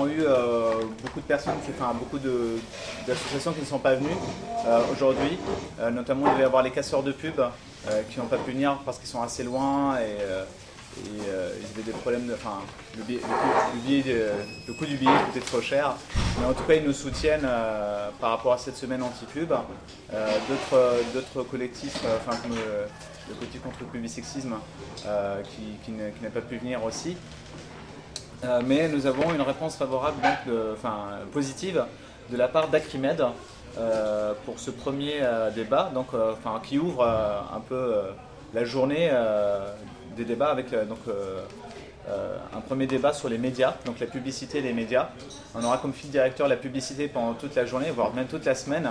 avons eu beaucoup de personnes, enfin beaucoup d'associations qui ne sont pas venues aujourd'hui. Notamment, il devait y avoir les casseurs de pub qui n'ont pas pu venir parce qu'ils sont assez loin et ils avaient des problèmes. Enfin, le coût du billet coûtait trop cher. Mais en tout cas, ils nous soutiennent par rapport à cette semaine anti-pub. D'autres collectifs, comme le collectif contre le publicissexisme, qui n'a pas pu venir aussi. Mais nous avons une réponse favorable, positive, de la part d'Acrimed pour ce premier débat, qui ouvre un peu la journée des débats avec un premier débat sur les médias, donc la publicité et les médias. On aura comme fil directeur la publicité pendant toute la journée, voire même toute la semaine.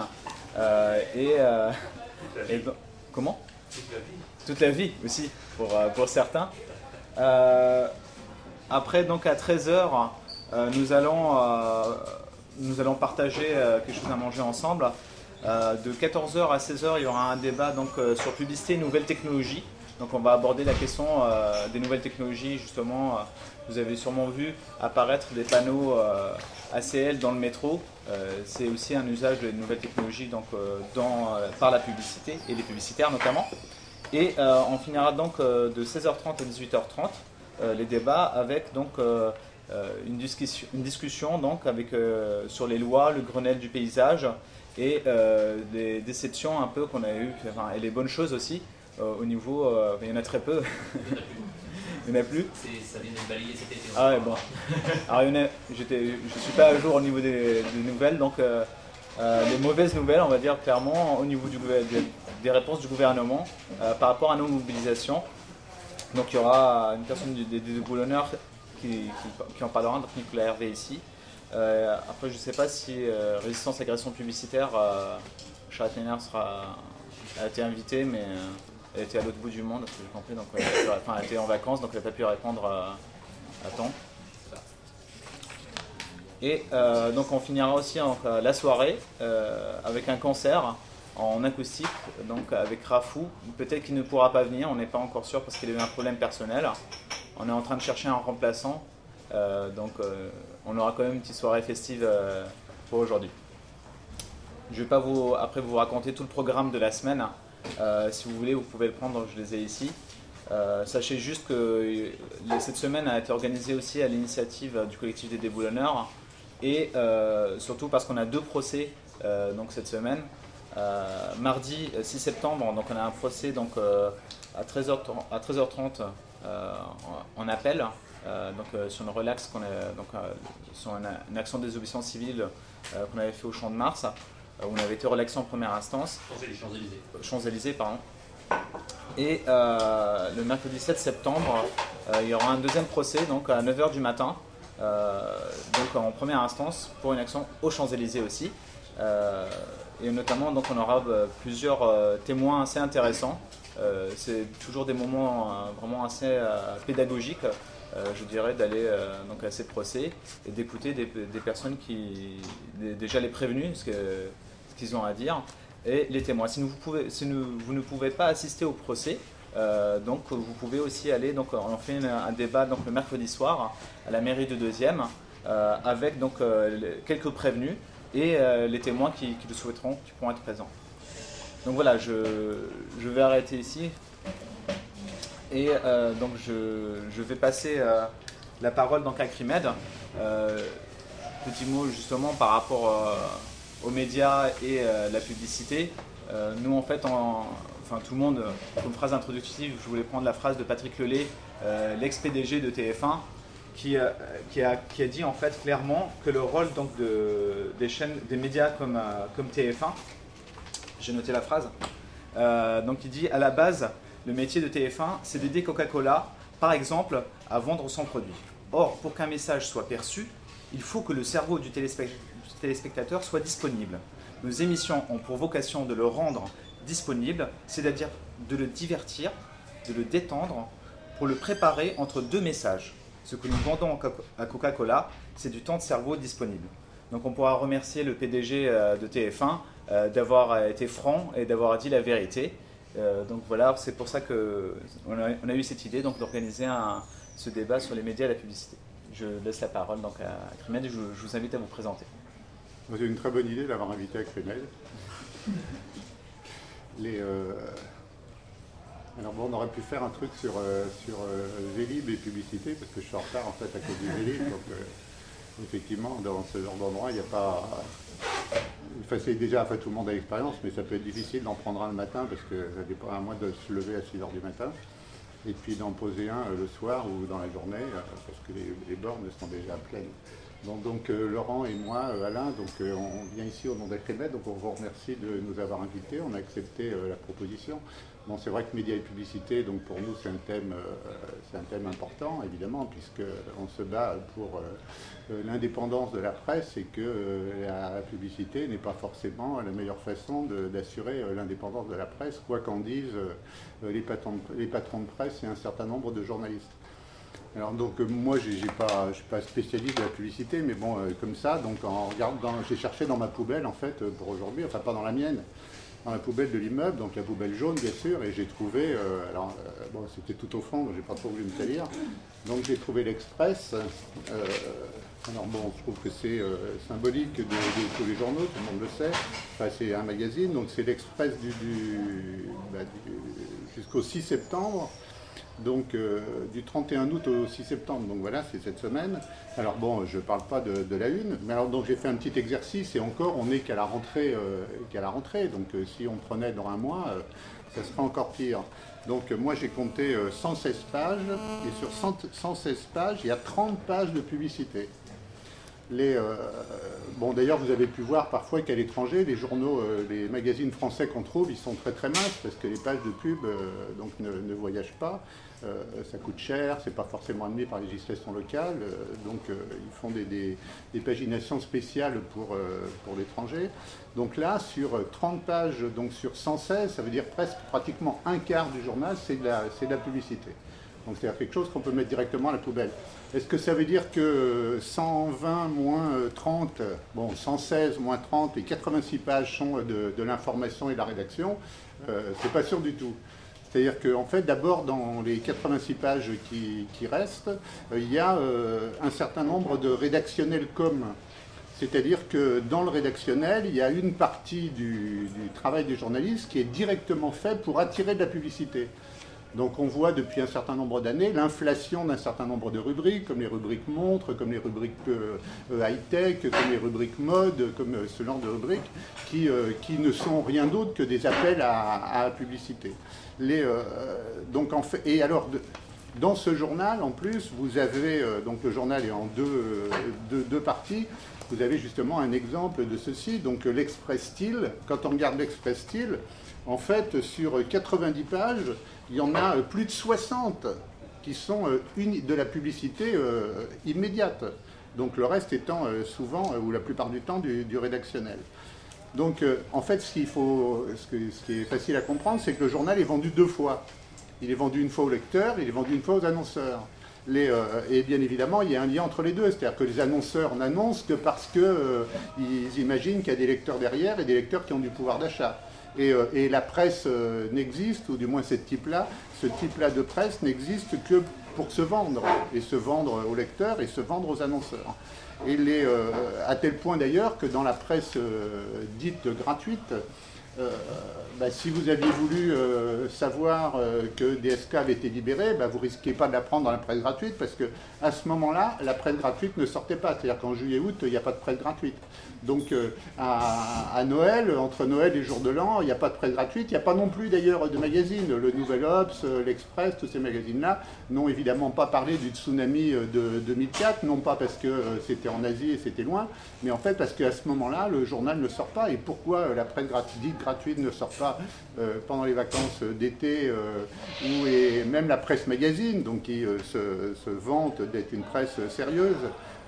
Comment ? Toute la vie. Toute la vie aussi, pour certains. Après, donc à 13h, nous allons partager quelque chose à manger ensemble. De 14h à 16h, il y aura un débat sur publicité et nouvelles technologies. Donc on va aborder la question des nouvelles technologies, justement. Vous avez sûrement vu apparaître des panneaux ACL dans le métro. C'est aussi un usage des nouvelles technologies par la publicité et les publicitaires notamment. Et on finira donc de 16h30 à 18h30 les débats avec une discussion sur les lois, le Grenelle du paysage et des déceptions un peu qu'on a eues, et les bonnes choses aussi. Au niveau, il y en a très peu. Il n'y en a plus. Ça vient de balayer cet été. Ah ouais, bon. Alors, je ne suis pas à jour au niveau des nouvelles, donc les mauvaises nouvelles, on va dire clairement, au niveau des réponses du gouvernement par rapport à nos mobilisations. Donc il y aura une personne des boulonneurs qui en parlera, donc Nicolas Hervé ici. Après, je ne sais pas si Résistance à l'agression publicitaire, Charlotte Ménard a été invitée, mais elle était à l'autre bout du monde, ce que j'ai compris, donc elle était en vacances, donc elle n'a pas pu répondre à temps. Et donc on finira aussi la soirée avec un concert en acoustique, donc avec Rafou. Peut-être qu'il ne pourra pas venir, on n'est pas encore sûr parce qu'il a eu un problème personnel. On est en train de chercher un remplaçant, on aura quand même une petite soirée festive pour aujourd'hui. Je ne vais pas après vous raconter tout le programme de la semaine. Si vous voulez, vous pouvez le prendre, je les ai ici. Sachez juste que cette semaine a été organisée aussi à l'initiative du collectif des déboulonneurs et surtout parce qu'on a 2 procès cette semaine. Mardi 6 septembre, donc on a un procès à 13h30 en appel sur une relaxe sur une action de désobéissance civile qu'on avait fait au Champ de Mars. Où on avait été relaxé en première instance. Champs-Élysées, pardon. Et le mercredi 7 septembre, il y aura un deuxième procès à 9h du matin, en première instance, pour une action aux Champs-Élysées aussi. Et notamment, on aura plusieurs témoins assez intéressants. C'est toujours des moments vraiment assez pédagogiques, je dirais, d'aller à ces procès et d'écouter des personnes déjà les prévenus, ce qu'ils ont à dire, et les témoins. Si vous ne pouvez pas assister au procès, vous pouvez aussi aller, on fait un débat le mercredi soir à la mairie de 2e avec quelques prévenus et les témoins qui le souhaiteront, qui pourront être présents. Donc voilà, je vais arrêter ici et je vais passer la parole à Acrimed. Petit mot justement par rapport aux médias et la publicité. Nous en fait, tout le monde, comme phrase introductive, je voulais prendre la phrase de Patrick Lelay, l'ex-PDG de TF1, qui a dit en fait clairement que le rôle des chaînes, des médias comme TF1, j'ai noté la phrase, il dit à la base, le métier de TF1, c'est d'aider Coca-Cola, par exemple, à vendre son produit. Or, pour qu'un message soit perçu, il faut que le cerveau du téléspectateur soit disponible. Nos émissions ont pour vocation de le rendre disponible, c'est-à-dire de le divertir, de le détendre, pour le préparer entre 2 messages. Ce que nous vendons à Coca-Cola, c'est du temps de cerveau disponible. Donc on pourra remercier le PDG de TF1 d'avoir été franc et d'avoir dit la vérité. Donc voilà, c'est pour ça qu'on a eu cette idée d'organiser ce débat sur les médias et la publicité. je laisse la parole donc à Crimed et je vous invite à vous présenter. C'est une très bonne idée d'avoir invité à Crimed. Alors bon, on aurait pu faire un truc sur Vélib et publicité, parce que je suis en retard en fait à cause du Vélib. Donc effectivement, dans ce genre d'endroit, il n'y a pas... Enfin, c'est déjà, enfin, tout le monde a l'expérience, mais ça peut être difficile d'en prendre un le matin, parce que ça dépend à moi de se lever à 6h du matin, et puis d'en poser un le soir ou dans la journée, parce que les bornes sont déjà pleines. Donc Laurent et moi, Alain, on vient ici au nom d'Acrimed, donc on vous remercie de nous avoir invités, on a accepté la proposition. Bon, c'est vrai que médias et publicité, donc pour nous c'est un thème important évidemment, puisqu'on se bat pour l'indépendance de la presse et que la publicité n'est pas forcément la meilleure façon d'assurer l'indépendance de la presse, quoi qu'en disent les patrons de presse et un certain nombre de journalistes. Alors donc moi je ne suis pas spécialiste de la publicité, mais bon comme ça, donc en regardant, j'ai cherché dans ma poubelle en fait pour aujourd'hui, enfin pas dans la mienne, dans la poubelle de l'immeuble, donc la poubelle jaune bien sûr, et j'ai trouvé, bon c'était tout au fond, donc j'ai pas trop voulu me salir, donc j'ai trouvé l'Express. Alors bon, je trouve que c'est symbolique de tous les journaux, tout le monde le sait, enfin, c'est un magazine, donc c'est l'Express jusqu'au 6 septembre. Donc du 31 août au 6 septembre, donc voilà, c'est cette semaine. Alors bon, je ne parle pas de la une, mais alors donc j'ai fait un petit exercice et encore, on n'est qu'à la rentrée, donc si on prenait dans un mois, ça serait encore pire. Donc moi j'ai compté 116 pages, et sur 116 pages, il y a 30 pages de publicité. Bon d'ailleurs vous avez pu voir parfois qu'à l'étranger, les journaux, les magazines français qu'on trouve, ils sont très très minces parce que les pages de pub donc ne voyagent pas, ça coûte cher, c'est pas forcément admis par législation locale, donc ils font des paginations spéciales pour l'étranger. Donc là sur 30 pages, donc sur 116, ça veut dire presque pratiquement un quart du journal, c'est de la publicité. Donc c'est quelque chose qu'on peut mettre directement à la poubelle. Est-ce que ça veut dire que 120 moins 30, bon 116 moins 30 et 86 pages sont de l'information et de la rédaction? C'est pas sûr du tout. C'est-à-dire qu'en fait, d'abord, dans les 86 pages qui restent, il y a un certain nombre de rédactionnels com. C'est-à-dire que dans le rédactionnel, il y a une partie du travail des journalistes qui est directement fait pour attirer de la publicité. Donc on voit depuis un certain nombre d'années l'inflation d'un certain nombre de rubriques, comme les rubriques montres, comme les rubriques high-tech, comme les rubriques mode, comme ce genre de rubriques, qui ne sont rien d'autre que des appels à la publicité. Donc en fait, et alors, dans ce journal, en plus, vous avez, donc le journal est en deux parties, vous avez justement un exemple de ceci, donc l'Express Style. Quand on regarde l'Express Style, en fait, sur 90 pages, il y en a plus de 60 qui sont de la publicité immédiate. Donc le reste étant souvent, ou la plupart du temps, du rédactionnel. Donc en fait, ce qui est facile à comprendre, c'est que le journal est vendu deux fois. Il est vendu une fois aux lecteurs, il est vendu une fois aux annonceurs. Et bien évidemment, il y a un lien entre les deux. C'est-à-dire que les annonceurs n'annoncent que parce qu'ils imaginent qu'il y a des lecteurs derrière et des lecteurs qui ont du pouvoir d'achat. Et la presse n'existe, ou du moins ce type-là de presse n'existe que pour se vendre, et se vendre aux lecteurs et se vendre aux annonceurs. Et à tel point d'ailleurs que dans la presse dite gratuite, si vous aviez voulu savoir que DSK avait été libéré, vous ne risquez pas de l'apprendre dans la presse gratuite, parce qu'à ce moment-là, la presse gratuite ne sortait pas. C'est-à-dire qu'en juillet-août, il n'y a pas de presse gratuite. Donc à Noël, entre Noël et Jour de l'An, il n'y a pas de presse gratuite. Il n'y a pas non plus d'ailleurs de magazines. Le Nouvel Obs, l'Express, tous ces magazines-là n'ont évidemment pas parlé du tsunami de 2004, non pas parce que c'était en Asie et c'était loin, mais en fait parce qu'à ce moment-là, le journal ne sort pas. Et pourquoi la presse gratuite ne sort pas pendant les vacances d'été, et même la presse magazine, donc qui se vante d'être une presse sérieuse,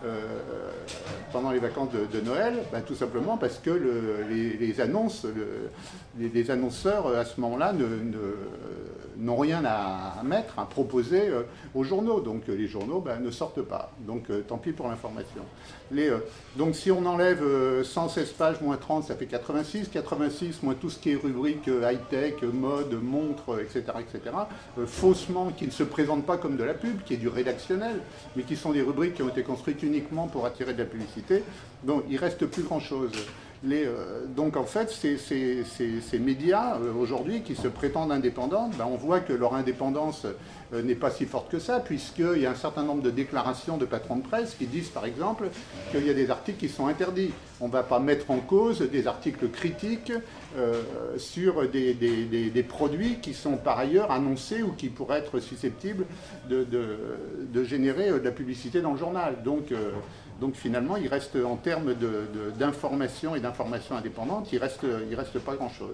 pendant les vacances de Noël, tout simplement parce que les annonceurs à ce moment-là n'ont rien à mettre, à proposer aux journaux. Donc les journaux ne sortent pas. Donc tant pis pour l'information. Donc si on enlève 116 pages moins 30, ça fait 86. 86 moins tout ce qui est rubrique high-tech, mode, montre, etc., etc. Faussement, qui ne se présentent pas comme de la pub, qui est du rédactionnel, mais qui sont des rubriques qui ont été construites uniquement pour attirer de la publicité. Donc il ne reste plus grand-chose. Donc en fait, ces médias aujourd'hui qui se prétendent indépendants, on voit que leur indépendance n'est pas si forte que ça, puisqu'il y a un certain nombre de déclarations de patrons de presse qui disent par exemple qu'il y a des articles qui sont interdits. On ne va pas mettre en cause des articles critiques sur des produits qui sont par ailleurs annoncés ou qui pourraient être susceptibles de générer de la publicité dans le journal. Donc finalement, il reste, en termes d'information et d'information indépendante, il reste pas grand-chose.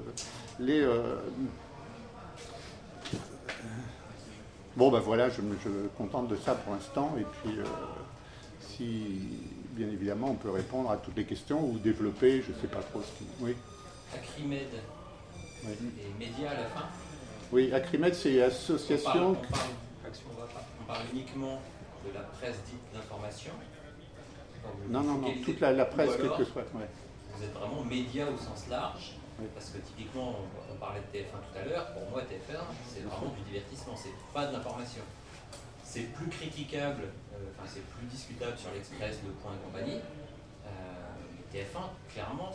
Bon, voilà, je me contente de ça pour l'instant. Et puis, si, bien évidemment, on peut répondre à toutes les questions ou développer, je ne sais pas trop ce qui... Oui. Acrimed et Média à la fin. Oui, Acrimed, c'est association... On parle uniquement de la presse dite d'information. Non, toute la presse, quelle que soit. Ouais. Vous êtes vraiment média au sens large, oui. Parce que typiquement, on parlait de TF1 tout à l'heure, pour moi TF1, c'est vraiment du divertissement, c'est pas de l'information. C'est plus critiquable, c'est plus discutable sur l'Express, Le Point et compagnie. TF1, clairement,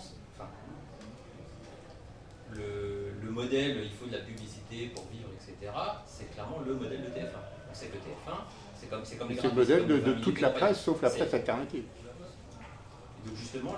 le modèle, il faut de la publicité pour vivre, etc., c'est clairement le modèle de TF1. On sait que TF1, c'est comme les c'est le modèle de toute la presse, sauf la presse alternative. Donc justement,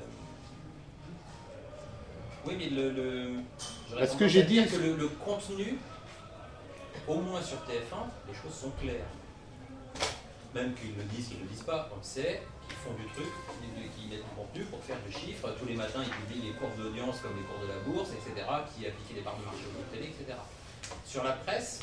oui, mais ce que j'ai dit, que le contenu, au moins sur TF1, les choses sont claires. Même qu'ils le disent, qu'ils ne le disent pas, on sait qu'ils font du truc, qu'ils mettent du contenu pour faire du chiffre. Tous les matins, ils publient les courbes d'audience comme les cours de la bourse, etc., qui appliquent les parts de marché aux télé, etc. Sur la presse,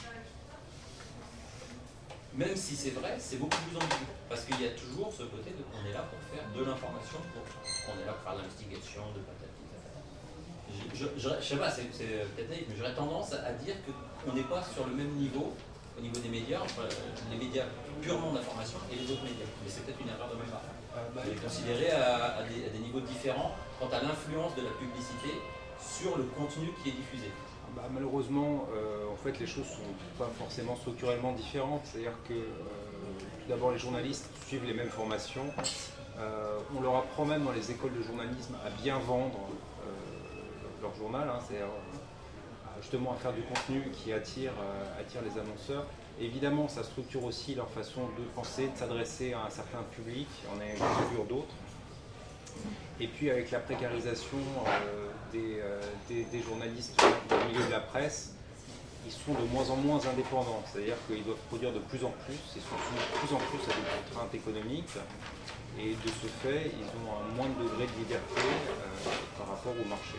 même si c'est vrai, c'est beaucoup plus ambigu. Parce qu'il y a toujours ce côté de qu'on est là pour faire de l'information, on est là pour faire de l'investigation, de patati. Je sais pas, c'est peut-être naïf, mais j'aurais tendance à dire qu'on n'est pas sur le même niveau, au niveau des médias, entre les médias purement d'information et les autres médias. Mais c'est peut-être une erreur de ma part. Les considérer à des niveaux différents quant à l'influence de la publicité sur le contenu qui est diffusé. Malheureusement, en fait, les choses ne sont pas forcément structurellement différentes. C'est-à-dire que, tout d'abord, les journalistes suivent les mêmes formations. On leur apprend même dans les écoles de journalisme à bien vendre leur journal, c'est-à-dire justement à faire du contenu qui attire les annonceurs. Évidemment, ça structure aussi leur façon de penser, de s'adresser à un certain public, en exclure d'autres. Et puis avec la précarisation des journalistes dans le milieu de la presse, ils sont de moins en moins indépendants, c'est-à-dire qu'ils doivent produire de plus en plus, ils sont soumis de plus en plus à des contraintes économiques, et de ce fait, ils ont un moindre degré de liberté par rapport au marché.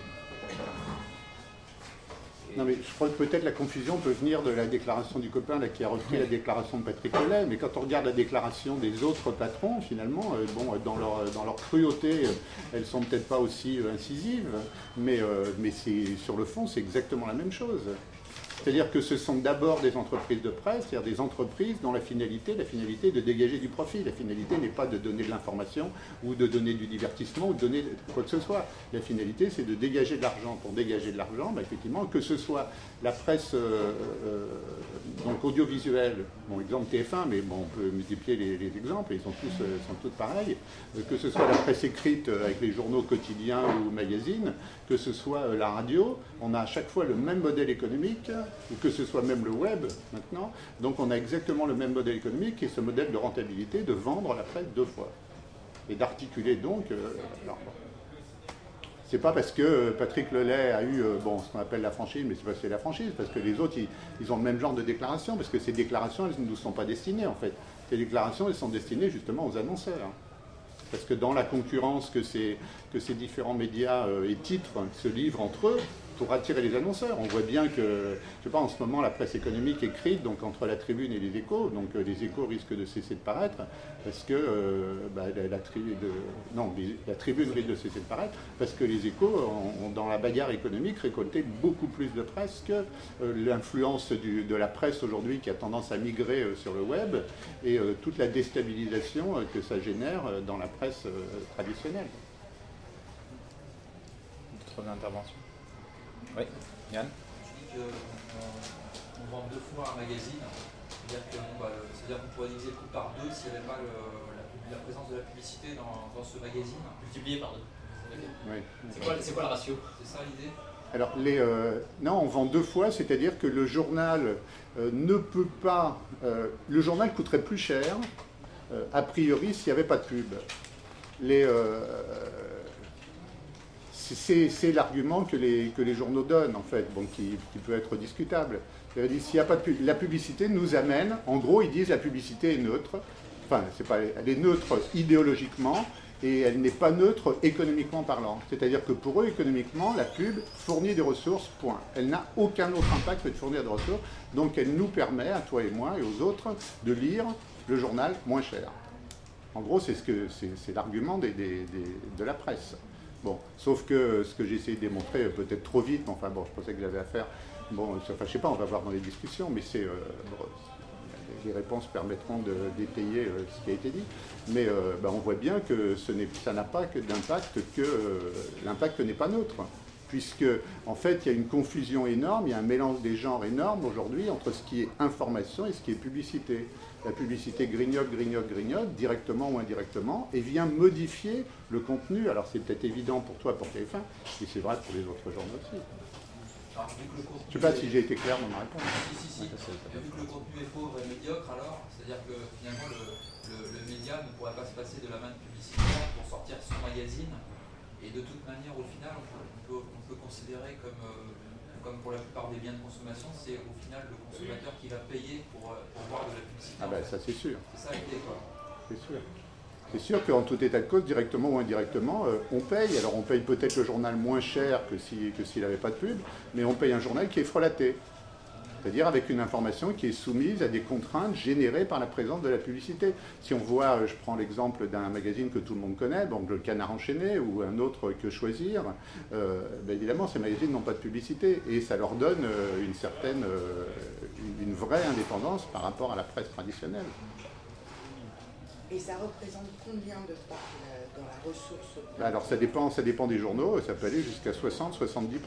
Non, mais je crois que peut-être la confusion peut venir de la déclaration du copain là, qui a repris la déclaration de Patrick Lelay, mais quand on regarde la déclaration des autres patrons, finalement, dans leur cruauté, elles ne sont peut-être pas aussi incisives, mais sur le fond, c'est exactement la même chose. C'est-à-dire que ce sont d'abord des entreprises de presse, c'est-à-dire des entreprises dont la finalité est de dégager du profit. La finalité n'est pas de donner de l'information ou de donner du divertissement ou de donner quoi que ce soit. La finalité, c'est de dégager de l'argent. Pour dégager de l'argent, effectivement, que ce soit la presse donc audiovisuelle, bon, exemple TF1, mais bon, on peut multiplier les exemples, ils sont tous pareils, que ce soit la presse écrite avec les journaux quotidiens ou magazines, que ce soit la radio, on a à chaque fois le même modèle économique, ou que ce soit même le web maintenant, donc on a exactement le même modèle économique et ce modèle de rentabilité de vendre la presse deux fois. Et d'articuler donc... c'est pas parce que Patrick Lelay a eu ce qu'on appelle la franchise, mais c'est parce que c'est la franchise, parce que les autres, ils ont le même genre de déclaration, parce que ces déclarations, elles ne nous sont pas destinées en fait. Ces déclarations, elles sont destinées justement aux annonceurs. Parce que dans la concurrence que ces différents médias et titres se livrent entre eux, pour attirer les annonceurs. On voit bien que, je sais pas, en ce moment, la presse économique écrite, donc entre la Tribune et les Échos, donc les Échos risquent de cesser de paraître, parce que la Tribune risque de cesser de paraître, parce que les Échos ont, dans la bagarre économique, récolté beaucoup plus de presse que l'influence de la presse aujourd'hui, qui a tendance à migrer sur le web, et toute la déstabilisation que ça génère dans la presse traditionnelle. D'autres interventions? Oui, Yann? Je dis qu'on vend 2 fois un magazine, c'est-à-dire qu'on pourrait diviser le coût par 2 s'il n'y avait pas la présence de la publicité dans ce magazine. Multiplié par 2. Oui. C'est quoi le ratio? C'est ça l'idée? Alors, non, on vend 2 fois, c'est-à-dire que le journal ne peut pas... le journal coûterait plus cher, a priori, s'il n'y avait pas de pub. C'est l'argument que les journaux donnent, en fait, bon, qui peut être discutable. S'il n'y a pas de pub, la publicité nous amène, en gros, ils disent la publicité est neutre, enfin, elle est neutre idéologiquement, et elle n'est pas neutre économiquement parlant. C'est-à-dire que pour eux, économiquement, la pub fournit des ressources, point. Elle n'a aucun autre impact que de fournir des ressources, donc elle nous permet, à toi et moi et aux autres, de lire le journal moins cher. En gros, c'est l'argument de la presse. Bon, sauf que ce que j'ai essayé de démontrer peut-être trop vite, mais enfin bon, je pensais que j'avais à faire. Bon, enfin, je sais pas, on va voir dans les discussions, mais les réponses permettront d'étayer ce qui a été dit. Mais on voit bien que ça n'a pas que d'impact, que l'impact n'est pas neutre. Puisque, en fait, il y a une confusion énorme, il y a un mélange des genres énorme aujourd'hui entre ce qui est information et ce qui est publicité. La publicité grignote, directement ou indirectement, et vient modifier le contenu. Alors c'est peut-être évident pour toi, pour TF1, mais c'est vrai pour les autres journaux aussi. Alors, je ne sais pas si j'ai été clair dans ma réponse. Si. Vu que le contenu est pauvre et médiocre, alors, c'est-à-dire que finalement le média ne pourrait pas se passer de la main de publicitaire pour sortir son magazine. Et de toute manière, au final, on peut considérer comme pour la plupart des biens de consommation, c'est au final le consommateur qui va payer pour voir de la publicité. Ah ben ça c'est sûr. C'est ça l'idée, quoi. C'est sûr. C'est sûr qu'en tout état de cause, directement ou indirectement, on paye. Alors on paye peut-être le journal moins cher que s'il n'avait pas de pub, mais on paye un journal qui est frelaté. C'est-à-dire avec une information qui est soumise à des contraintes générées par la présence de la publicité. Si on voit, je prends l'exemple d'un magazine que tout le monde connaît, donc le Canard enchaîné ou un autre que Choisir, évidemment ces magazines n'ont pas de publicité et ça leur donne une vraie indépendance par rapport à la presse traditionnelle. Et ça représente combien de part dans la ressource? Alors ça dépend des journaux, ça peut aller jusqu'à 60-70%.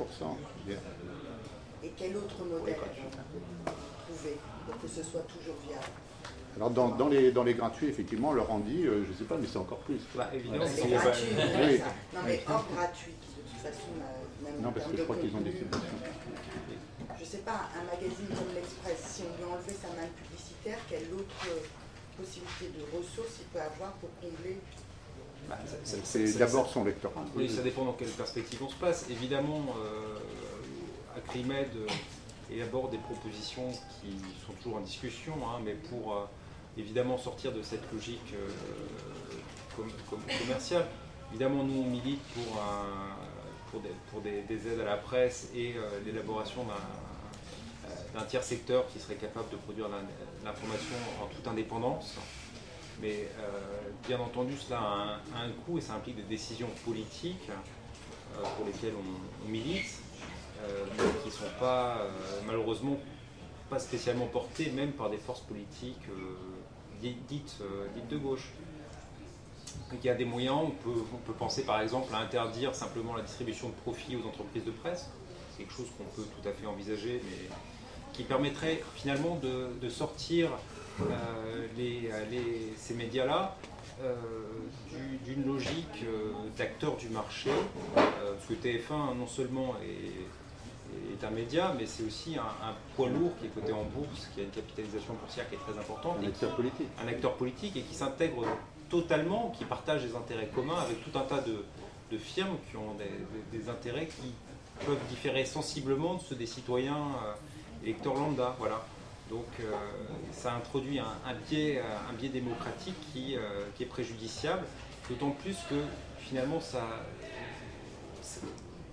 Et quel autre modèle vous trouvez pour que ce soit toujours viable? Alors dans les gratuits, effectivement, Laurent dit, je ne sais pas, mais c'est encore plus. Évidemment, c'est gratuit. Oui. Non mais hors gratuit, qui de toute façon même non, parce que je crois qu'ils ont des subventions. Je ne sais pas, un magazine comme l'Express, si on lui enlevait sa main publicitaire, quelle autre possibilité de ressources il peut avoir pour combler? C'est d'abord son lectorat. Oui, ça dépend dans quelle perspective on se place. Évidemment, Acrimed élabore des propositions qui sont toujours en discussion, mais pour évidemment sortir de cette logique commerciale. Évidemment, nous on milite pour des aides à la presse et l'élaboration d'un tiers secteur qui serait capable de produire l'information en toute indépendance. Mais bien entendu, cela a un coût et ça implique des décisions politiques pour lesquelles on milite. Mais qui ne sont pas, malheureusement, pas spécialement portés même par des forces politiques dites de gauche. Donc il y a des moyens, on peut penser par exemple à interdire simplement la distribution de profits aux entreprises de presse, c'est quelque chose qu'on peut tout à fait envisager, mais qui permettrait finalement de sortir ces médias-là d'une logique d'acteurs du marché, parce que TF1 non seulement est un média, mais c'est aussi un poids lourd qui est coté en bourse, qui a une capitalisation boursière qui est très importante. Un acteur politique. Un acteur politique et qui s'intègre totalement, qui partage des intérêts communs avec tout un tas de firmes qui ont des intérêts qui peuvent différer sensiblement de ceux des citoyens électeurs lambda. Voilà. Donc ça introduit un biais démocratique qui est préjudiciable, d'autant plus que finalement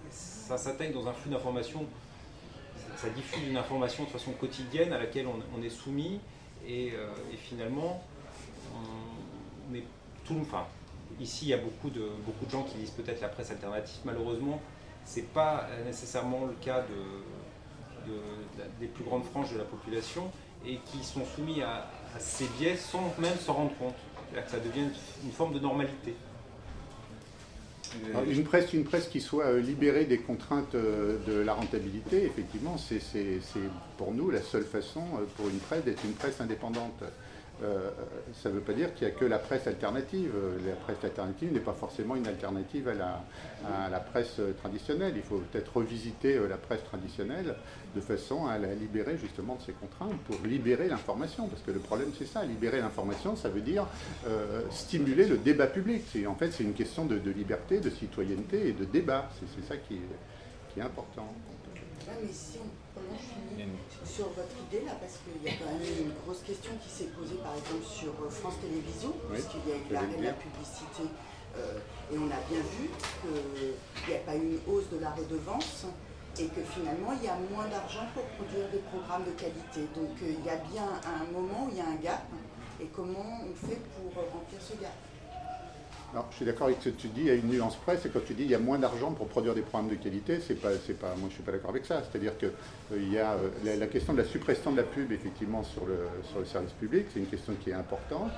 ça s'intègre dans un flux d'informations, ça diffuse une information de façon quotidienne à laquelle on est soumis, et finalement, on est ici il y a beaucoup de gens qui lisent peut-être la presse alternative, malheureusement, c'est pas nécessairement le cas des plus grandes franges de la population, et qui sont soumis à ces biais sans même s'en rendre compte. C'est-à-dire que ça devient une forme de normalité. Alors, une presse qui soit libérée des contraintes de la rentabilité, effectivement, c'est pour nous la seule façon pour une presse d'être une presse indépendante. Ça ne veut pas dire qu'il n'y a que la presse alternative. La presse alternative n'est pas forcément une alternative à la presse traditionnelle. Il faut peut-être revisiter la presse traditionnelle de façon à la libérer justement de ces contraintes pour libérer l'information. Parce que le problème, c'est ça. Libérer l'information, ça veut dire stimuler le débat public. En fait, c'est une question de liberté, de citoyenneté et de débat. C'est ça qui est important. Ouais, mais si on finit sur votre idée là, parce qu'il y a quand même une grosse question qui s'est posée par exemple sur France Télévisions, oui, puisqu'il y a eu l'arrêt de la publicité, et on a bien vu qu'il n'y a pas eu une hausse de la redevance, et que finalement il y a moins d'argent pour produire des programmes de qualité. Donc il y a bien un moment où il y a un gap, et comment on fait pour remplir ce gap? Alors, je suis d'accord avec ce que tu dis, il y a une nuance près, c'est quand tu dis qu'il y a moins d'argent pour produire des programmes de qualité, moi je ne suis pas d'accord avec ça. C'est-à-dire qu'il y a la question de la suppression de la pub, effectivement, sur le service public, c'est une question qui est importante.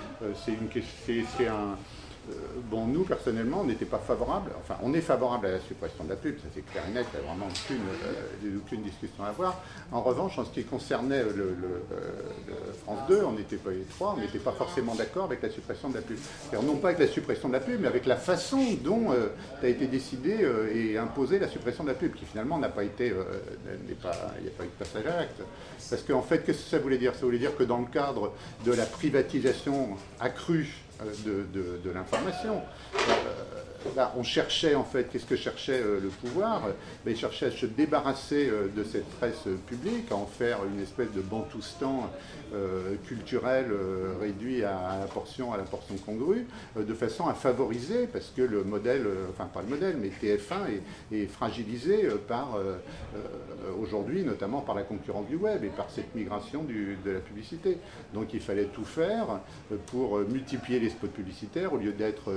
Bon, nous, personnellement, on n'était pas favorable, enfin, on est favorable à la suppression de la pub, ça c'est clair et net, il n'y a vraiment aucune discussion à avoir. En revanche, en ce qui concernait le France 2, on n'était pas les trois, on n'était pas forcément d'accord avec la suppression de la pub. C'est-à-dire, non pas avec la suppression de la pub, mais avec la façon dont a été décidé et imposé la suppression de la pub, qui finalement n'a pas été, il n'y a pas eu de passage à l'acte. Parce qu'en fait, qu'est-ce que ça voulait dire? Ça voulait dire que dans le cadre de la privatisation accrue de l'information. Là, on cherchait en fait, qu'est-ce que cherchait le pouvoir? Il cherchait à se débarrasser de cette presse publique, à en faire une espèce de bantoustan culturel réduit à la portion congrue, de façon à favoriser, parce que le modèle, enfin pas le modèle, mais TF1 est fragilisé par aujourd'hui, notamment par la concurrence du web et par cette migration de la publicité. Donc il fallait tout faire pour multiplier les spots publicitaires, au lieu d'être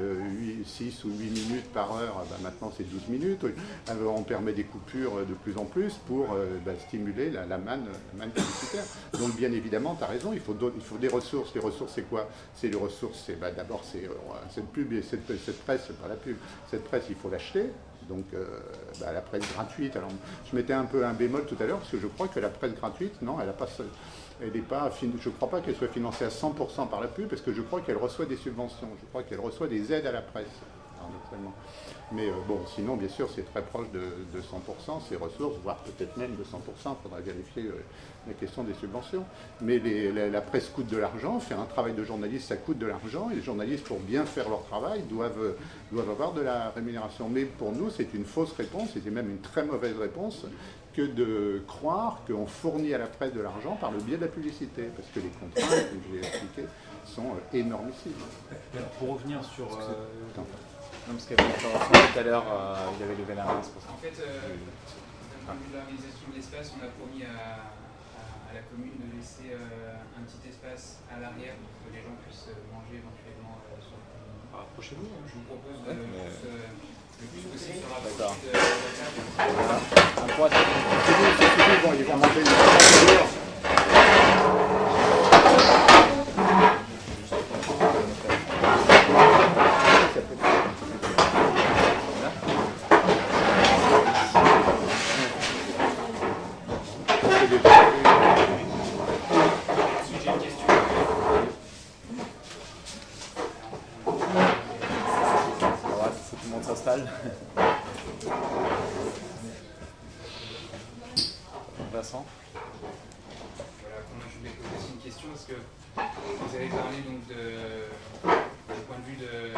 6 ou 8 minutes par heure, maintenant c'est 12 minutes. On permet des coupures de plus en plus pour stimuler la manne publicitaire. Donc bien évidemment, tu as raison, il faut des ressources. Les ressources, c'est quoi? C'est les ressources, d'abord c'est cette pub et cette presse, c'est pas la pub. Cette presse, il faut l'acheter. Donc la presse gratuite, alors je mettais un peu un bémol tout à l'heure, parce que je crois que la presse gratuite, non, je ne crois pas qu'elle soit financée à 100% par la pub, parce que je crois qu'elle reçoit des subventions, je crois qu'elle reçoit des aides à la presse, naturellement. Mais bon, sinon, bien sûr, c'est très proche de 100%, ces ressources, voire peut-être même de 100%, il faudra vérifier la question des subventions. Mais la presse coûte de l'argent, faire un travail de journaliste, ça coûte de l'argent, et les journalistes, pour bien faire leur travail, doivent avoir de la rémunération. Mais pour nous, c'est une fausse réponse, et c'est même une très mauvaise réponse, que de croire qu'on fournit à la presse de l'argent par le biais de la publicité, parce que les contraintes que j'ai expliquées sont énormissimes. Pour revenir sur... Non, parce qu'il y avait une intervention tout à l'heure, il avait levé la main, c'est pour ça. En fait, d'un point de vue de l'organisation de l'espace, on a promis à la commune de laisser un petit espace à l'arrière pour que les gens puissent manger éventuellement sur le commune. Approchez-vous. Je vous propose de le plus possible se D'accord. rapprocher de la table. Voilà. Un point, Bon, ils vont manger une Vincent. Voilà, moi je voulais poser aussi une question parce que vous avez parlé donc d'un point de vue de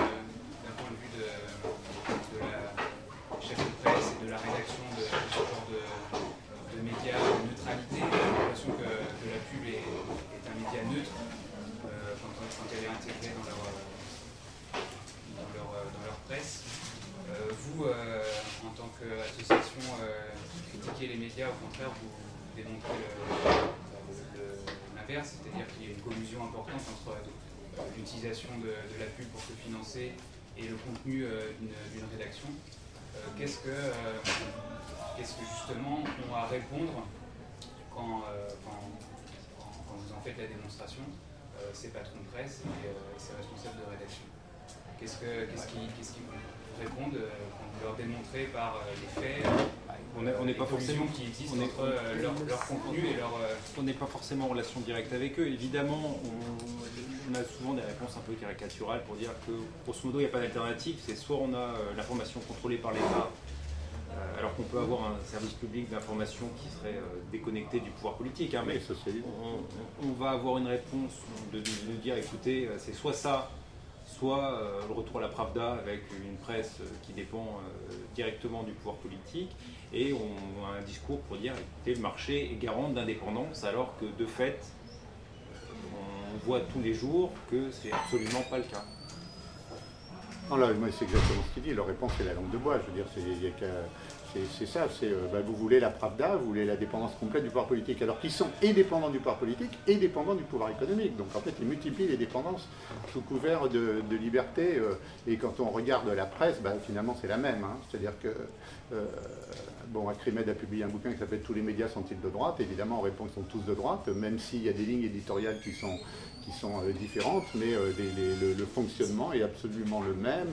la chef de presse et de la rédaction de ce genre de médias, de neutralité. J'ai l'impression que la pub est un média neutre quand elle est intégrée dans leur presse. Vous, en tant que qu'association qui critiquait les médias, au contraire, vous démontrez l'inverse, c'est-à-dire qu'il y a une collusion importante entre l'utilisation de la pub pour se financer et le contenu d'une rédaction. Qu'est-ce que justement on a à répondre quand vous en faites la démonstration, ces patrons de presse et ces responsables de rédaction? Qu'est-ce qu'ils vous répondent quand vous leur démontrez par les faits on n'est pas forcément qui existent entre leur contenu et leur... On n'est pas forcément en relation directe avec eux. Évidemment, on a souvent des réponses un peu caricaturales pour dire que, grosso modo, il n'y a pas d'alternative. C'est soit on a l'information contrôlée par l'État, alors qu'on peut avoir un service public d'information qui serait déconnecté du pouvoir politique. Hein, mais on va avoir une réponse de dire, écoutez, c'est soit ça, soit le retour à la Pravda avec une presse qui dépend directement du pouvoir politique, et on a un discours pour dire, écoutez, le marché est garant d'indépendance, alors que de fait, on voit tous les jours que c'est absolument pas le cas. Non, là, moi, c'est exactement ce qu'il dit. Leur réponse, c'est la langue de bois. Je veux dire, c'est ça. Vous voulez la Pravda, vous voulez la dépendance complète du pouvoir politique, alors qu'ils sont et dépendants du pouvoir politique et dépendants du pouvoir économique. Donc, en fait, ils multiplient les dépendances sous couvert de liberté. Et quand on regarde la presse, finalement, c'est la même. Hein. C'est-à-dire que, Acrimed a publié un bouquin qui s'appelle « Tous les médias sont-ils de droite ?» Évidemment, on répond qu'ils sont tous de droite, même s'il y a des lignes éditoriales qui sont différentes, mais le fonctionnement est absolument le même.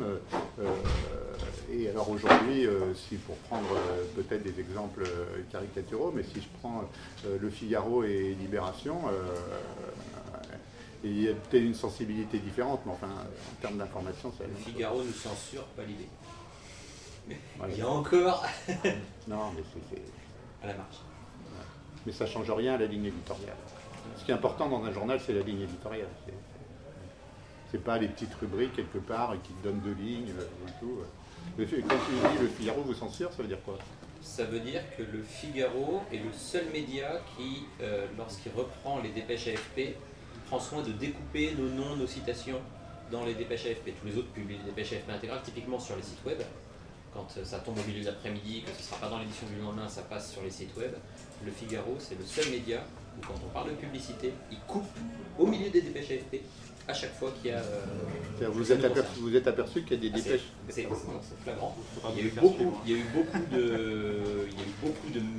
Et alors aujourd'hui, si pour prendre peut-être des exemples caricaturaux, mais si je prends Le Figaro et Libération, il y a peut-être une sensibilité différente, mais enfin, en termes d'information, c'est la même chose. Le Figaro ne censure pas l'idée. Voilà. Il y a encore Non, mais c'est à la marche. Mais ça ne change rien à la ligne éditoriale. Ce qui est important dans un journal, c'est la ligne éditoriale. C'est pas les petites rubriques quelque part qui te donnent 2 lignes et tout. Quand tu dis Le Figaro vous censure, ça veut dire quoi? Ça veut dire que Le Figaro est le seul média qui, lorsqu'il reprend les dépêches AFP, prend soin de découper nos noms, nos citations dans les dépêches AFP. Tous les autres publient les dépêches AFP intégrales, typiquement sur les sites web. Quand ça tombe au milieu de l'après-midi, que ce ne sera pas dans l'édition du lendemain, ça passe sur les sites web. Le Figaro, c'est le seul média où, quand on parle de publicité, il coupe au milieu des dépêches AFP à chaque fois qu'il y a... vous êtes aperçu qu'il y a des dépêches? C'est flagrant. Il y a eu beaucoup de...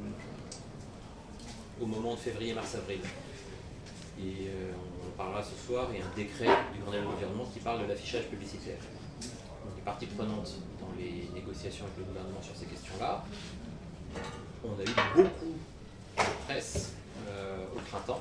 au moment de février, mars, avril. Et on parlera ce soir, il y a un décret du Grenelle de l'environnement qui parle de l'affichage publicitaire. On est partie prenante dans les négociations avec le gouvernement sur ces questions-là. On a eu beaucoup de presse au printemps.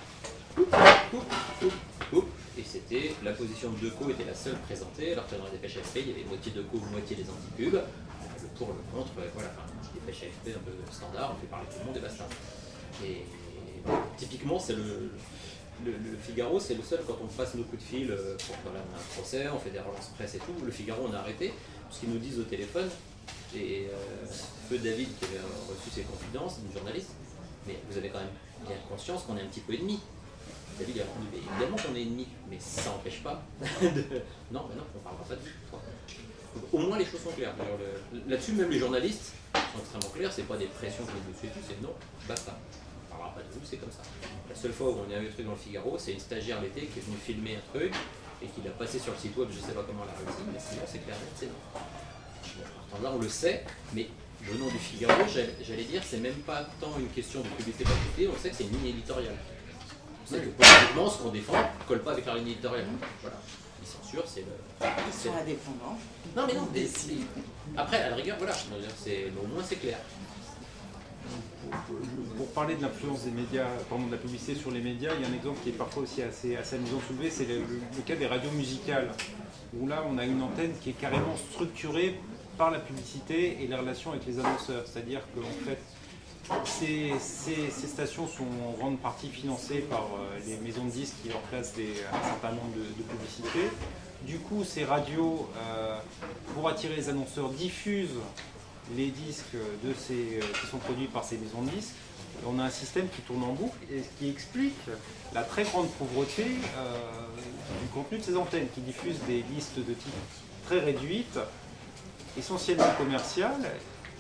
Et c'était la position de Decaux était la seule présentée, alors que dans la dépêche AFP, il y avait moitié Decaux, moitié des anti-pubs. Le pour, le contre, voilà, enfin, une dépêche AFP un peu standard, on fait parler tout le monde et basta. Et typiquement, c'est le Figaro, c'est le seul, quand on passe nos coups de fil pour on a un procès, on fait des relances presse et tout, le Figaro on a arrêté, parce qu'ils nous disent au téléphone, et feu David qui avait reçu ses confidences, une journaliste, mais vous avez quand même bien conscience qu'on est un petit peu ennemis. David a répondu, mais évidemment qu'on est ennemis, mais ça n'empêche pas de... Non, mais non, on ne parlera pas de vous. Au moins les choses sont claires. Là-dessus, même les journalistes sont extrêmement clairs, c'est pas des pressions que nous dessus, c'est non, basta. On ne parlera pas de vous, c'est comme ça. La seule fois où on a eu un truc dans le Figaro, c'est une stagiaire l'été qui est venue filmer un truc et qui l'a passé sur le site web, je ne sais pas comment elle a réussi, mais sinon c'est clair, c'est non. Bon, là on le sait, mais venant du Figaro, j'allais dire, c'est même pas tant une question de publicité pas publicité, on sait que c'est une ligne éditoriale. On sait que politiquement, ce qu'on défend ne colle pas avec la ligne éditoriale. Voilà. Ils censurent, c'est le... Ils sont indépendants. Non mais non, mais après, à la rigueur, voilà, au moins c'est clair. Pour parler de l'influence des médias, pardon, de la publicité sur les médias, il y a un exemple qui est parfois aussi assez amusant de soulever, c'est le cas des radios musicales, où là on a une antenne qui est carrément structurée par la publicité et les relations avec les annonceurs. C'est-à-dire qu'en fait, ces stations sont en grande partie financées par les maisons de disques qui leur placent un certain nombre de publicités. Du coup, ces radios, pour attirer les annonceurs, diffusent les disques qui sont produits par ces maisons de disques. Et on a un système qui tourne en boucle et qui explique la très grande pauvreté du contenu de ces antennes, qui diffusent des listes de type très réduites, essentiellement commerciales,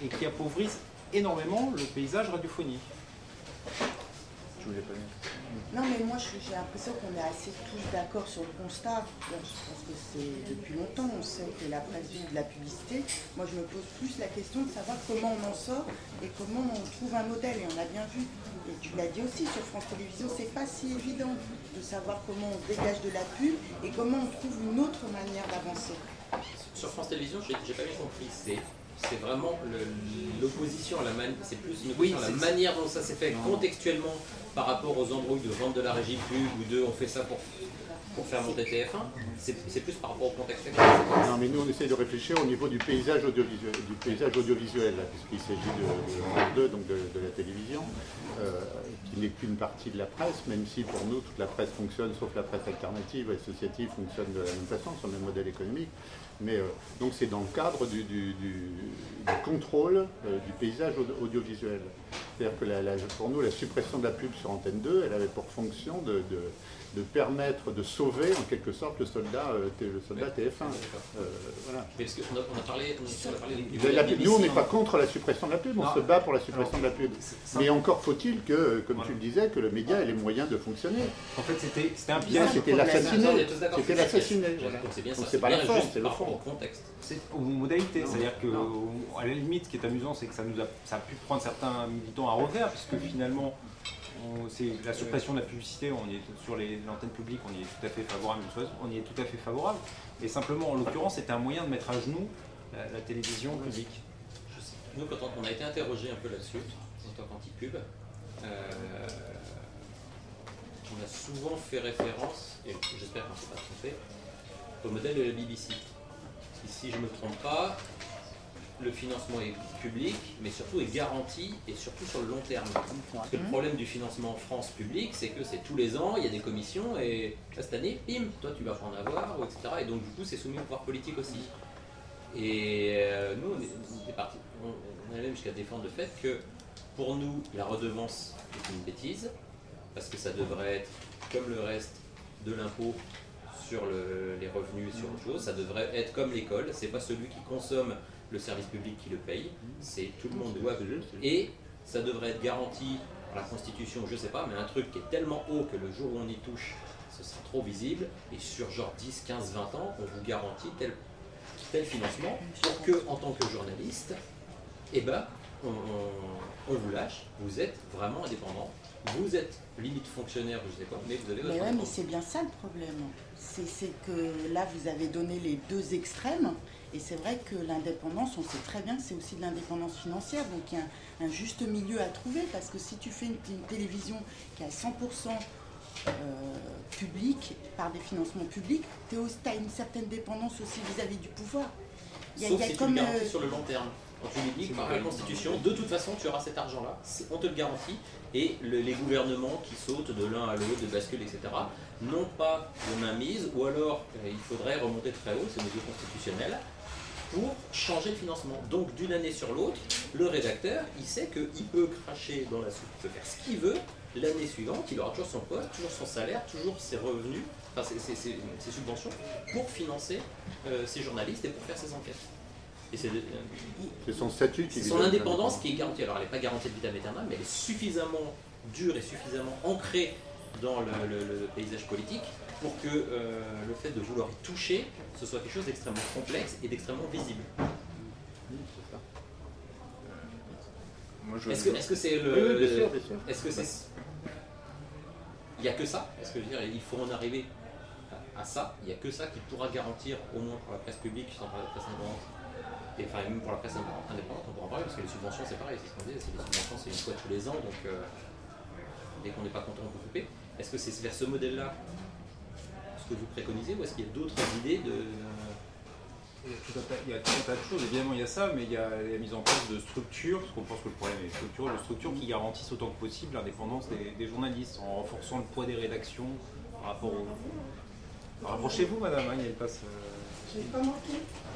et qui appauvrissent énormément le paysage radiophonique. Je voulais pas dire. Non, mais moi j'ai l'impression qu'on est assez tous d'accord sur le constat. Bon, je pense que c'est depuis longtemps, on sait que la presse vit de la publicité. Moi je me pose plus la question de savoir comment on en sort et comment on trouve un modèle. Et on a bien vu, et tu l'as dit aussi sur France Télévisions, c'est pas si évident de savoir comment on se dégage de la pub et comment on trouve une autre manière d'avancer. Sur France Télévisions, j'ai pas bien compris. C'est vraiment l'opposition à la c'est plus une opposition à la manière dont ça s'est fait contextuellement par rapport aux embrouilles de vente de la régie pub ou de on fait ça pour faire monter TF1. C'est plus par rapport au contexte actuel. Non, mais nous on essaie de réfléchir au niveau du paysage audiovisuel, là, puisqu'il s'agit de France 2, donc de la télévision, qui n'est qu'une partie de la presse, même si pour nous toute la presse fonctionne, sauf la presse alternative et associative fonctionne de la même façon, sur le même modèle économique. Mais donc c'est dans le cadre du contrôle du paysage audiovisuel. C'est-à-dire que pour nous, la suppression de la pub sur Antenne 2, elle avait pour fonction de permettre de sauver en quelque sorte le soldat TF1. Voilà. Mais parce qu'on a parlé Nous, on n'est pas contre la suppression de la pub, on se bat pour la suppression de la pub. Mais encore faut-il que, comme tu le disais, que le média ait les moyens de fonctionner. En fait, c'était un piège. C'était l'assassiner. C'était l'assassiner. C'est pas la bien forme, juste c'est le par rapport fond. au contexte. C'est aux modalités, c'est-à-dire qu'à la limite, ce qui est amusant, c'est que ça a pu prendre certains militants à revers, puisque finalement, c'est la suppression de la publicité, on y est sur l'antenne publique, on y est tout à fait favorable, et simplement, en l'occurrence, c'était un moyen de mettre à genoux la télévision publique. Nous, quand on a été interrogé un peu là-dessus, en tant qu'anti-pub, on a souvent fait référence, et j'espère qu'on ne s'est pas trompé, au modèle de la BBC. Si je ne me trompe pas, le financement est public, mais surtout est garanti, et surtout sur le long terme. Parce que le problème du financement en France public, c'est que c'est tous les ans, il y a des commissions, et là, cette année, bim, toi tu vas pas en avoir, etc. Et donc du coup, c'est soumis au pouvoir politique aussi. Et nous, on est parti, on allait même jusqu'à défendre le fait que, pour nous, la redevance est une bêtise, parce que ça devrait être, comme le reste de l'impôt, sur les revenus, sur autre chose, ça devrait être comme l'école, c'est pas celui qui consomme le service public qui le paye, c'est tout le monde doit, et ça devrait être garanti par la Constitution, je sais pas, mais un truc qui est tellement haut que le jour où on y touche, ce sera trop visible, et sur genre 10, 15, 20 ans, on vous garantit tel financement pour que, en tant que journaliste, eh ben, on vous lâche, vous êtes vraiment indépendant. Vous êtes limite fonctionnaire, je sais pas, mais vous avez votre Mais ouais, mais c'est bien ça le problème. C'est que là, vous avez donné les deux extrêmes. Et c'est vrai que l'indépendance, on sait très bien que c'est aussi de l'indépendance financière. Donc il y a un juste milieu à trouver. Parce que si tu fais une télévision qui est à 100% publique, par des financements publics, tu as une certaine dépendance aussi vis-à-vis du pouvoir. Sauf si tu le garantis sur le long terme. Quand tu lui dis que par la Constitution, de toute façon, tu auras cet argent-là, on te le garantit, et les gouvernements qui sautent de l'un à l'autre, de bascule, etc., n'ont pas de mainmise, ou alors il faudrait remonter très haut, c'est une mesure constitutionnelle, pour changer le financement. Donc d'une année sur l'autre, le rédacteur, il sait qu'il peut cracher dans la soupe, il peut faire ce qu'il veut, l'année suivante, il aura toujours son poste, toujours son salaire, toujours ses revenus, enfin ses subventions, pour financer ses journalistes et pour faire ses enquêtes. Et c'est son statut qui c'est son indépendance qui est garantie. Alors elle n'est pas garantie de vitam aeternam, mais elle est suffisamment dure et suffisamment ancrée dans le paysage politique pour que le fait de vouloir y toucher, ce soit quelque chose d'extrêmement complexe et d'extrêmement visible. Est-ce que c'est le... Oui, bien sûr. Est-ce que c'est... Il n'y a que ça? Est-ce que je veux dire, il faut en arriver à ça? Il n'y a que ça qui pourra garantir, au moins pour la presse publique, sans parler de la presse indépendante, et enfin même pour la presse indépendante, on pourra en parler, parce que les subventions c'est pareil, c'est ce qu'on dit, les subventions c'est une fois tous les ans, donc dès qu'on n'est pas content on peut couper. Est-ce que c'est vers ce modèle-là ce que vous préconisez, ou est-ce qu'il y a d'autres idées de... Il y a tout un tas de choses, évidemment il y a ça, mais il y a la mise en place de structures, parce qu'on pense que le problème est structurel, de structures qui garantissent autant que possible l'indépendance des journalistes, en renforçant le poids des rédactions par rapport au... Rapprochez-vous madame, il y a une passe... Je n'ai pas manqué.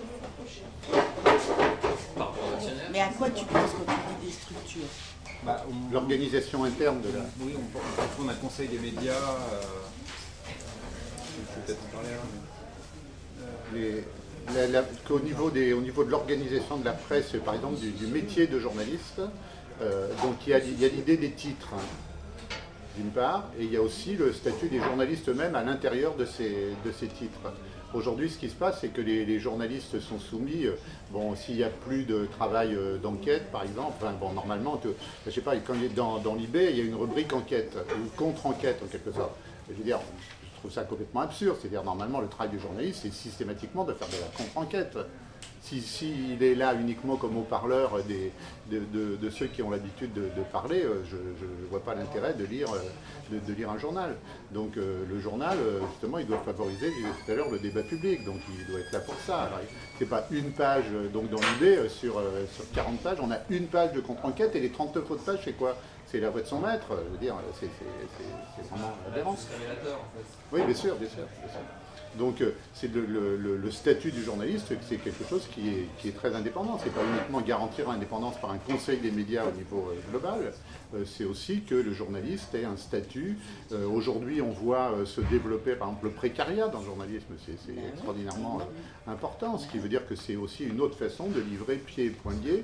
Par rapport aux actionnaires. Mais à quoi tu penses quand tu dis des structures? L'organisation interne de la... Oui, on a un conseil des médias, je vais peut-être en parler là. qu'au niveau de l'organisation de la presse, par exemple du métier de journaliste, donc il y a l'idée des titres, hein, d'une part, et il y a aussi le statut des journalistes eux-mêmes à l'intérieur de ces titres. Aujourd'hui, ce qui se passe, c'est que les journalistes sont soumis, bon, s'il n'y a plus de travail d'enquête, par exemple, enfin, bon, normalement, je sais pas, quand il est dans l'IB, il y a une rubrique enquête, ou contre-enquête, en quelque sorte. Je veux dire, je trouve ça complètement absurde, c'est-à-dire, normalement, le travail du journaliste, c'est systématiquement de faire de la contre-enquête. S'il est là uniquement comme haut-parleur de ceux qui ont l'habitude de parler, je ne vois pas l'intérêt de lire un journal. Donc le journal, justement, il doit favoriser, je disais tout à l'heure, le débat public. Donc il doit être là pour ça. C'est pas une page, donc dans l'idée, sur 40 pages, on a une page de contre-enquête et les 39 autres pages, c'est quoi? C'est la voix de son maître. Je veux dire, c'est vraiment aberrant. C'est révélateur, en fait. Oui, bien sûr, bien sûr. Bien sûr. Donc c'est le statut du journaliste, c'est quelque chose qui est très indépendant. C'est pas uniquement garantir l'indépendance par un conseil des médias au niveau global, c'est aussi que le journaliste ait un statut. Aujourd'hui, on voit se développer, par exemple, le précariat dans le journalisme, c'est extraordinairement important, ce qui veut dire que c'est aussi une autre façon de livrer pieds et poings liés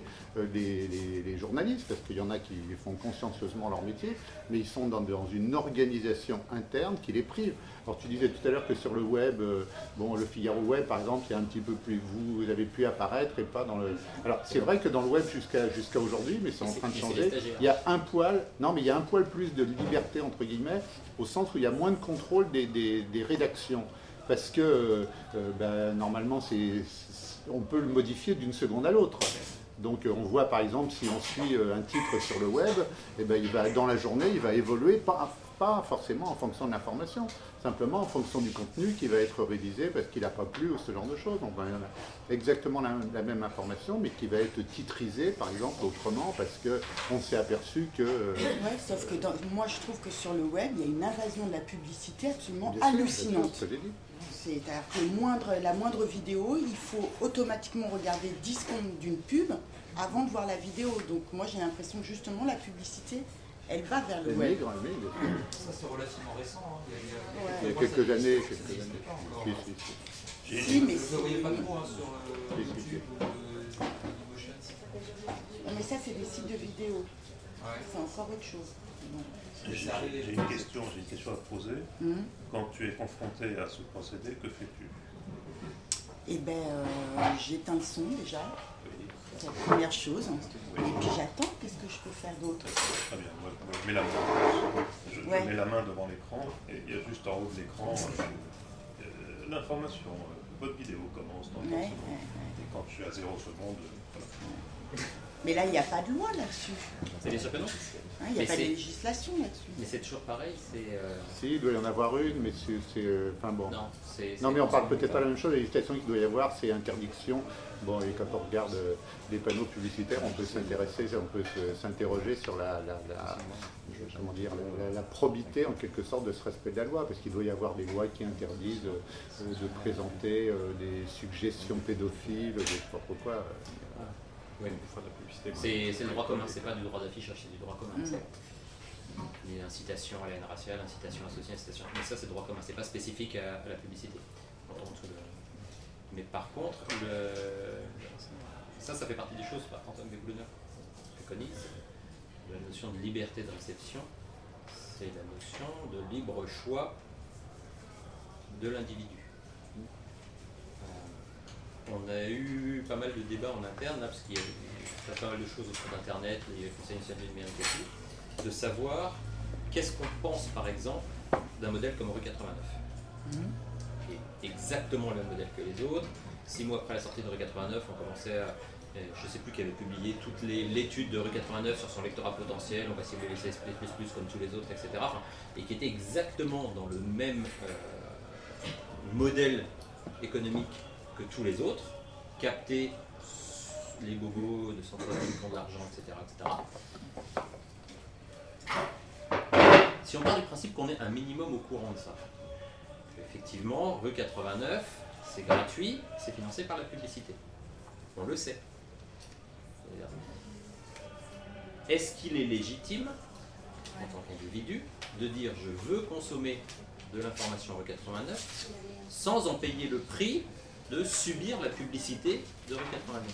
les journalistes, parce qu'il y en a qui font consciencieusement leur métier, mais ils sont dans une organisation interne qui les prive. Alors tu disais tout à l'heure que sur le web, bon, le Figaro Web par exemple, il y a un petit peu plus, vous avez pu apparaître et pas dans le... Alors c'est vrai que dans le web jusqu'à aujourd'hui, mais c'est en train de changer, il y a un poil, non mais il y a un poil plus de liberté entre guillemets, au sens où il y a moins de contrôle des rédactions. Parce que normalement on peut le modifier d'une seconde à l'autre. Donc on voit par exemple si on suit un titre sur le web, et ben, dans la journée il va évoluer pas forcément en fonction de l'information, simplement en fonction du contenu qui va être révisé parce qu'il n'a pas plu ou ce genre de choses. Donc on a exactement la même information mais qui va être titrisée par exemple autrement parce qu'on s'est aperçu que... Ouais, sauf que moi je trouve que sur le web il y a une invasion de la publicité absolument Bien sûr, hallucinante. c'est ce que j'ai dit. C'est-à-dire que la moindre vidéo, il faut automatiquement regarder 10 secondes d'une pub avant de voir la vidéo. Donc moi j'ai l'impression que justement la publicité, elle va vers le web. Ça c'est relativement récent. Hein. Il y a quelques années. Si, mais je ne le voyais pas trop sur YouTube ou Dailymotion. Non, mais ça c'est des sites de vidéos. Ouais. C'est encore autre chose. Bon. J'ai une question à te poser. Quand tu es confronté à ce procédé, que fais-tu? Eh bien, j'éteins le son déjà. C'est la première chose. Et puis j'attends, qu'est-ce que je peux faire d'autre? Très bien, moi, je mets la main. Je mets la main devant l'écran et il y a juste en haut de l'écran l'information. Votre vidéo commence dans 30 secondes. Et quand je suis à 0 secondes, voilà. Mais là, il n'y a pas de loi là-dessus. C'est bien sûr que non. Il n'y a pas de législation là-dessus. Mais c'est toujours pareil. Si, il doit y en avoir une, mais c'est... Enfin bon. Non, mais on parle peut-être pas de la même chose. La législation qu'il doit y avoir, c'est interdiction. Bon, et quand on regarde les panneaux publicitaires, on peut s'interroger sur la probité, en quelque sorte, de ce respect de la loi. Parce qu'il doit y avoir des lois qui interdisent de présenter des suggestions pédophiles, je ne sais pas pourquoi. Oui. C'est le droit commun, c'est pas du droit d'affichage, c'est du droit commun. L'incitation à la haine raciale, incitation à la société, incitation. Mais ça, c'est le droit commun, c'est pas spécifique à la publicité. Mais par contre, ça fait partie des choses qu'Antoine Desboulonneurs préconise. La notion de liberté de réception, c'est la notion de libre choix de l'individu. On a eu pas mal de débats en interne, là, parce qu'il y a pas mal de choses autour d'Internet, il y a le Conseil national du numérique et tout, de savoir qu'est-ce qu'on pense, par exemple, d'un modèle comme Rue 89. Qui est exactement le même modèle que les autres. 6 mois après la sortie de Rue 89, on commençait à... Je ne sais plus qui avait publié toute l'étude de Rue 89 sur son lectorat potentiel, on va cibler les CSP++ comme tous les autres, etc. Et qui était exactement dans le même modèle économique que tous les autres, capter les bobos de centre-ville qui ont de l'argent, etc., etc. Si on part du principe qu'on est un minimum au courant de ça, effectivement, Rue 89, c'est gratuit, c'est financé par la publicité. On le sait. Est-ce qu'il est légitime, en tant qu'individu, de dire je veux consommer de l'information Rue 89 sans en payer le prix de subir la publicité de Rue 89.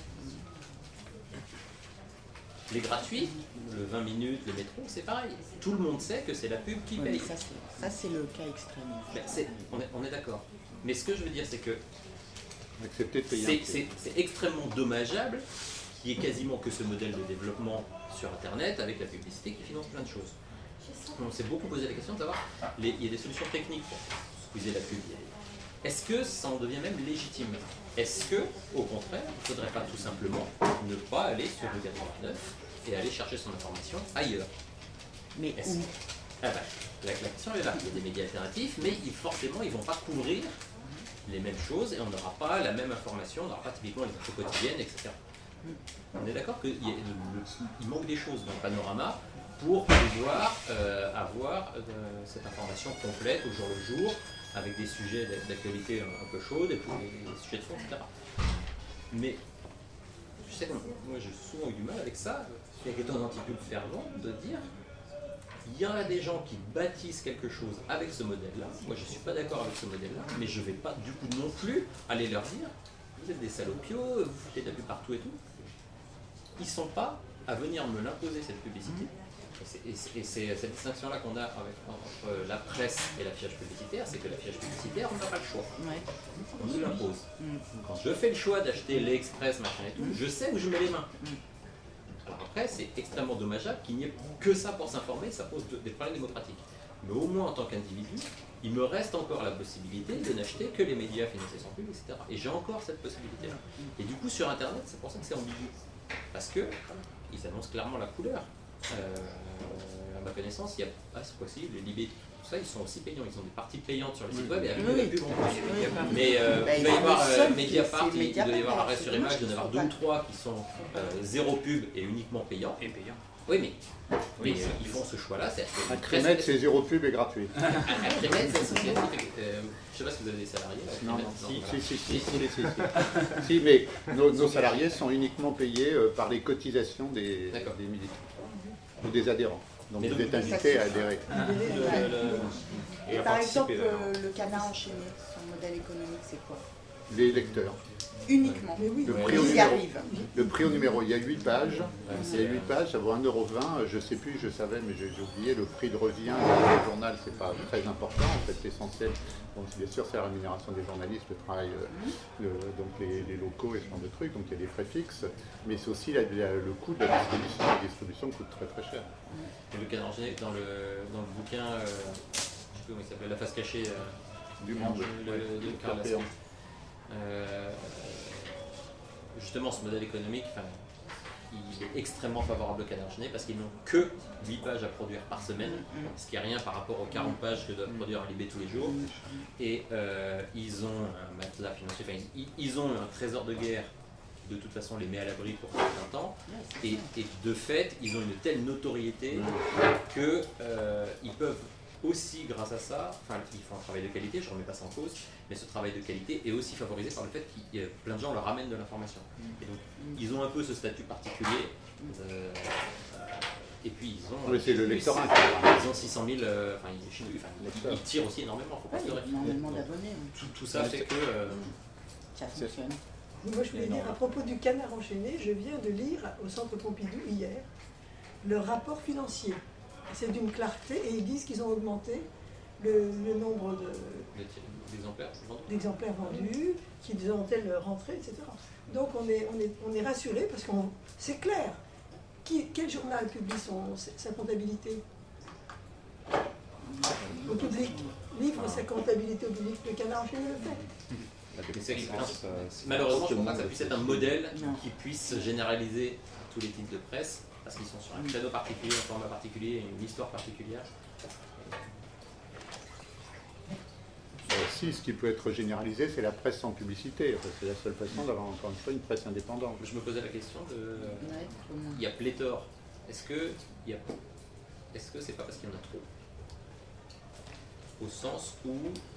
Les gratuits, le 20 minutes, le métro, c'est pareil. Tout le monde sait que c'est la pub qui Ouais, paye. mais ça c'est le cas extrême. Ben, on est d'accord. Mais ce que je veux dire, c'est que Accepter de payer. c'est extrêmement dommageable qu'il n'y ait quasiment que ce modèle de développement sur Internet avec la publicité qui finance plein de choses. On s'est beaucoup posé la question de savoir, il y a des solutions techniques pour squeezer la pub. Est-ce que ça en devient même légitime? Est-ce que, au contraire, il ne faudrait pas tout simplement ne pas aller sur Rue 89 et aller chercher son information ailleurs? Mais où? Ah ben, la question est là. Il y a des médias alternatifs, mais forcément, ils ne vont pas couvrir les mêmes choses et on n'aura pas la même information, on n'aura pas typiquement les infos quotidiennes, etc. On est d'accord qu'il manque des choses dans le panorama pour pouvoir avoir cette information complète au jour le jour, avec des sujets d'actualité un peu chaudes et puis des sujets de fond, etc. Mais je sais que moi j'ai souvent eu du mal avec ça, avec étant un anti-pub fervent, de dire il y en a des gens qui bâtissent quelque chose avec ce modèle-là. Moi je ne suis pas d'accord avec ce modèle-là, mais je ne vais pas du coup non plus aller leur dire vous êtes des salopios, vous foutez de la pub partout et tout. Ils ne sont pas à venir me l'imposer cette publicité. Et c'est cette distinction-là qu'on a entre la presse et l'affichage publicitaire, c'est que l'affichage publicitaire, on n'a pas le choix. Ouais. On nous l'impose. Quand je fais le choix d'acheter l'Express, machin et tout, je sais où je mets les mains. Alors après, c'est extrêmement dommageable qu'il n'y ait que ça pour s'informer, ça pose des problèmes démocratiques. Mais au moins en tant qu'individu, il me reste encore la possibilité de n'acheter que les médias financés sans pub, etc. Et j'ai encore cette possibilité-là. Et du coup, sur Internet, c'est pour ça que c'est ambigu. Parce qu'ils annoncent clairement la couleur. À ma connaissance, il y a, c'est possible, les Libé, tout ça, ils sont aussi payants. Ils ont des parties payantes sur le site web et avec la pub en plus. Mais il doit y avoir Mediapart, il doit y avoir arrêt sur image, il doit y en avoir 2 ou 3 qui sont zéro pub et uniquement payants. Et payant. Oui, mais ils font ce choix-là. Acrémed, c'est zéro pub et gratuit. Acrémed, c'est associatif. Je ne sais pas si vous avez des salariés. Non, si, mais nos salariés sont uniquement payés par les cotisations des militants ou des adhérents. Donc vous êtes invités à adhérer. Et par exemple, le Canard enchaîné, son modèle économique, c'est quoi? Les lecteurs. Uniquement. Mais oui, le prix au numéro. Il y a 8 pages. Il y a 8 pages, ça vaut 1,20 €. Je ne sais plus, je savais, mais j'ai oublié. Le prix de revient du journal, c'est pas très important. En fait, l'essentiel, bon, bien sûr, c'est la rémunération des journalistes, le travail, donc les locaux et ce genre de trucs. Donc il y a des frais fixes, mais c'est aussi le coût de la distribution. La distribution coûte très très cher. Et le Canard enchaîné, dans le bouquin, je ne sais plus comment il s'appelle, La face cachée du monde de Karl Lassalle. Justement, ce modèle économique, il est extrêmement favorable au Canard enchaîné parce qu'ils n'ont que 8 pages à produire par semaine, ce qui est rien par rapport aux 40 pages que doivent produire Libé tous les jours. Et ils ont un matelas financier, ils ont un trésor de guerre, de toute façon les met à l'abri pour certains temps. Et de fait, ils ont une telle notoriété qu'ils peuvent aussi, grâce à ça, ils font un travail de qualité, je ne remets pas ça en cause, mais ce travail de qualité est aussi favorisé par le fait que plein de gens leur ramènent de l'information. Et donc, ils ont un peu ce statut particulier, et puis ils ont... Oui, c'est le lectorat. Ils ont 600 000, ils tirent aussi énormément, il ne faut pas se leurrer. Énormément d'abonnés. Tout ça fait que... Ça fonctionne. Moi, je voulais dire, à propos du Canard enchaîné, je viens de lire au Centre Pompidou hier le rapport financier. C'est d'une clarté et ils disent qu'ils ont augmenté le nombre d'exemplaires vendus, qu'ils ont telle rentrée, etc. Donc on est rassuré parce que c'est clair. Quel journal publie sa comptabilité au public? Livre sa comptabilité au public, le Canard enchaîné le fait. Malheureusement, je ne pense pas que ça puisse être un modèle qui puisse généraliser tous les titres de presse. Parce qu'ils sont sur un créneau particulier, un format particulier, une histoire particulière. Si, ce qui peut être généralisé, c'est la presse sans publicité. C'est la seule façon d'avoir encore une fois une presse indépendante. Je me posais la question de... Il y a pléthore. Est-ce que c'est pas parce qu'il y en a trop? Au sens où,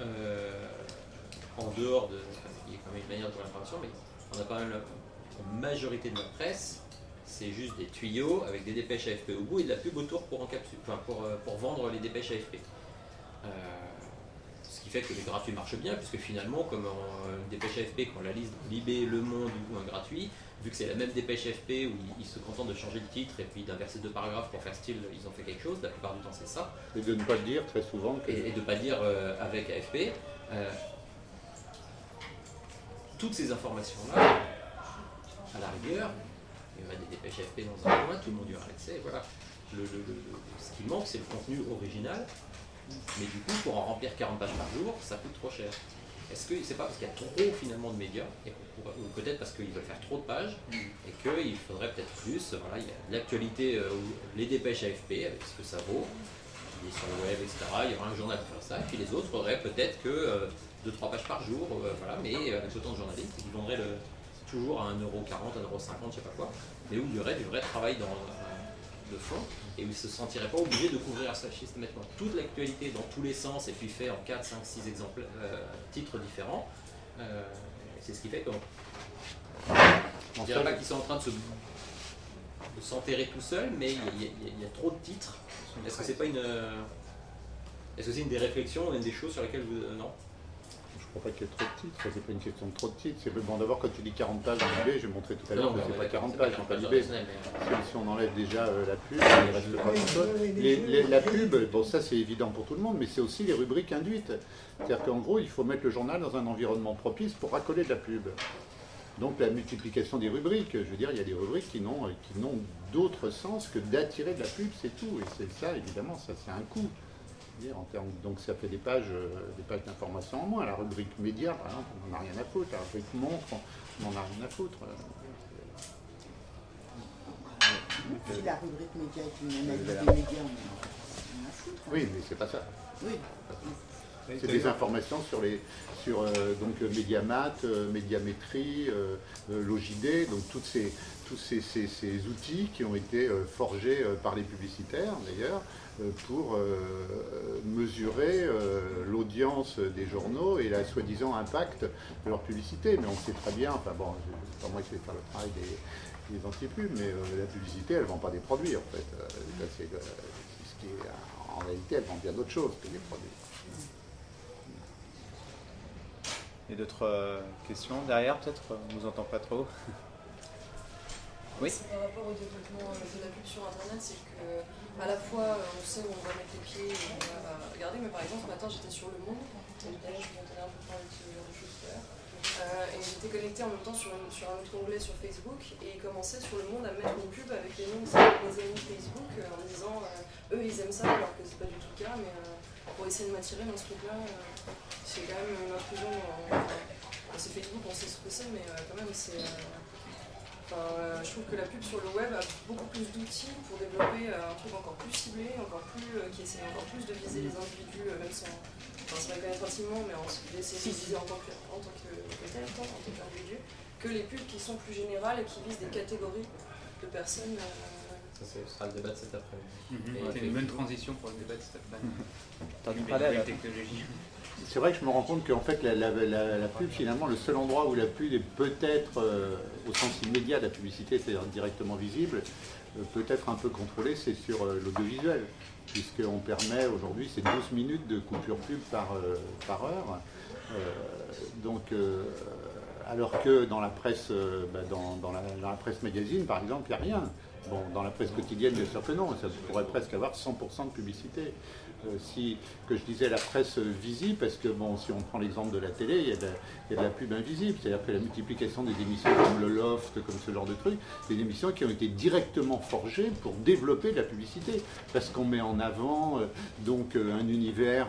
en dehors de... il y a quand même une manière de voir l'information, mais on a quand même la majorité de la presse. C'est juste des tuyaux avec des dépêches AFP au bout et de la pub autour pour vendre les dépêches AFP. Ce qui qui fait que les gratuits marchent bien, puisque finalement, comme une dépêche AFP, quand on la lise dans Libé, Le Monde ou un gratuit, vu que c'est la même dépêche AFP où ils se contentent de changer le titre et puis d'inverser 2 paragraphes pour faire style, ils ont fait quelque chose, la plupart du temps c'est ça. Et de ne pas le dire très souvent. Et de ne pas le dire avec AFP. Toutes ces informations-là, à la rigueur, il y aura des dépêches AFP dans un coin, tout le monde y aura accès, voilà. Ce qui manque, c'est le contenu original, mais du coup, pour en remplir 40 pages par jour, ça coûte trop cher. Est-ce que c'est pas parce qu'il y a trop finalement de médias, ou peut-être parce qu'ils veulent faire trop de pages, et qu'il faudrait peut-être plus, voilà, il y a de l'actualité, les dépêches AFP, avec ce que ça vaut, il est sur le web, etc., il y aura un journal pour faire ça, et puis les autres auraient peut-être que 2-3 pages par jour, voilà, mais avec autant de journalistes, qui vendraient toujours à 1,40 €, 1,50 €, je sais pas quoi, mais où il y aurait du vrai travail de fond, et où ils ne se sentiraient pas obligés de couvrir ça systématiquement toute l'actualité dans tous les sens, et puis fait en 4, 5, 6 exemples, titres différents. C'est ce qui fait qu'on ne dirait pas qu'ils sont en train de s'enterrer tout seuls, mais il y a trop de titres. Est-ce que c'est pas est-ce que c'est une des réflexions, une des choses sur lesquelles vous... non? Je ne crois pas qu'il y ait trop de titres, c'est pas une question de trop de titres. C'est bon, d'abord, quand tu dis 40 pages en Libé, j'ai montré tout à l'heure que c'est pas 40 pages en Libé. Si on enlève déjà la pub, il reste pas grand-chose. La pub, bon, ça c'est évident pour tout le monde, mais c'est aussi les rubriques induites. C'est-à-dire qu'en gros, il faut mettre le journal dans un environnement propice pour raccoler de la pub. Donc la multiplication des rubriques, je veux dire, il y a des rubriques qui n'ont d'autre sens que d'attirer de la pub, c'est tout. Et c'est ça, évidemment, ça c'est un coût. Donc ça fait des pages d'information en moins. La rubrique média, par exemple, on n'en a rien à foutre. La rubrique montre, on n'en a rien à foutre. Si la rubrique média est une analyse des médias, on n'en a rien à foutre. Oui, mais c'est pas ça. Oui. C'est des informations sur donc Médiamat, Médiamétrie, Logidé, donc tous ces outils qui ont été forgés par les publicitaires d'ailleurs pour mesurer l'audience des journaux et la soi-disant impact de leur publicité. Mais on sait très bien, enfin bon, c'est pas moi qui vais faire le travail des anti-pubs, mais la publicité, elle ne vend pas des produits en fait. C'est ce qui est, en réalité, elle vend bien d'autres choses que des produits. Et d'autres questions derrière, peut-être? On ne vous entend pas trop. Oui. C'est par rapport au développement de la pub sur Internet, c'est que à la fois on sait où on va mettre les pieds et on va regarder, mais par exemple ce matin j'étais sur Le Monde, je vous entendais un peu parler de ce genre de choses tout à l'heure, et j'étais connectée en même temps sur un autre onglet sur Facebook, et ils commençaient sur Le Monde à mettre une pub avec les noms de mes amis Facebook en me disant eux ils aiment ça alors que c'est pas du tout le cas, mais pour essayer de m'attirer dans ce truc-là, c'est quand même une intrusion. C'est Facebook, on sait ce que c'est, mais quand même c'est. Je trouve que la pub sur le web a beaucoup plus d'outils pour développer un truc encore plus ciblé, qui essaie encore plus de viser les individus, même sans se reconnaître intimement, mais d'essayer de viser en tant qu'individu, que les pubs qui sont plus générales et qui visent des catégories de personnes. Ça, ce sera le débat de cet après-midi. C'est une bonne transition pour le débat de cet après-midi. T'as du parler à la technologie. C'est vrai que je me rends compte qu'en fait la pub, finalement, le seul endroit où la pub est peut-être, au sens immédiat de la publicité, c'est-à-dire directement visible, peut-être un peu contrôlée, c'est sur l'audiovisuel, puisqu'on permet aujourd'hui, c'est 12 minutes de coupure pub par heure. Alors que dans la presse, dans la presse magazine, par exemple, il n'y a rien. Bon, dans la presse quotidienne, bien sûr que non, ça pourrait presque avoir 100% de publicité. Que je disais la presse visible, parce que bon, si on prend l'exemple de la télé, il y a de la pub invisible, c'est-à-dire que la multiplication des émissions comme le Loft, comme ce genre de trucs, des émissions qui ont été directement forgées pour développer de la publicité, parce qu'on met en avant un univers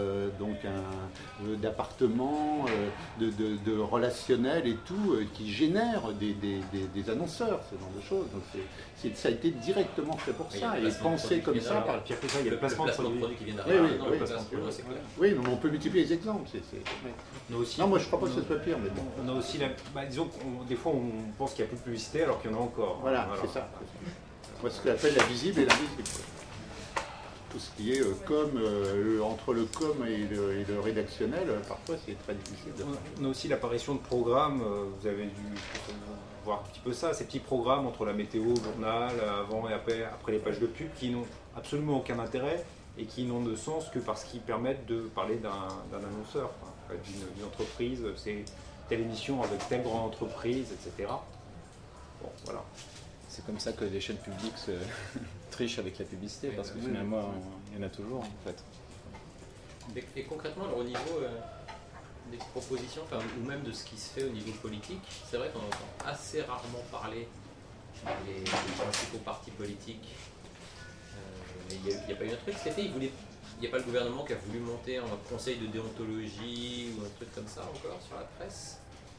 d'appartements, de relationnel et tout, qui génère des annonceurs, ce genre de choses. Donc ça a été directement fait pour ça, et pensé comme ça par Pierre Pézat, il y a le placement de produits qui vient Oui, oui, mais on peut multiplier les exemples. Non, moi je ne crois pas que ce soit pire, mais bon. On a aussi disons que des fois on pense qu'il n'y a plus de publicité alors qu'il y en a encore. Voilà, c'est ça. Moi, ce qu'on appelle la visible et l'invisible. Tout ce qui est entre le com et le rédactionnel, parfois c'est très difficile. On a aussi l'apparition de programmes, vous avez dû voir un petit peu ça, ces petits programmes entre la météo, le journal, avant et après les pages de pub qui n'ont absolument aucun intérêt, et qui n'ont de sens que parce qu'ils permettent de parler d'un annonceur, d'une entreprise, c'est telle émission avec telle grande entreprise, etc. Bon, voilà. C'est comme ça que les chaînes publiques se trichent avec la publicité, parce que finalement, il y en a toujours en fait. Et concrètement, alors, au niveau des propositions, ou même de ce qui se fait au niveau politique, c'est vrai qu'on entend assez rarement parler des principaux partis politiques. Mais il n'y a pas eu un truc cet été, il n'y a pas le gouvernement qui a voulu monter un conseil de déontologie ou un truc comme ça encore sur la presse.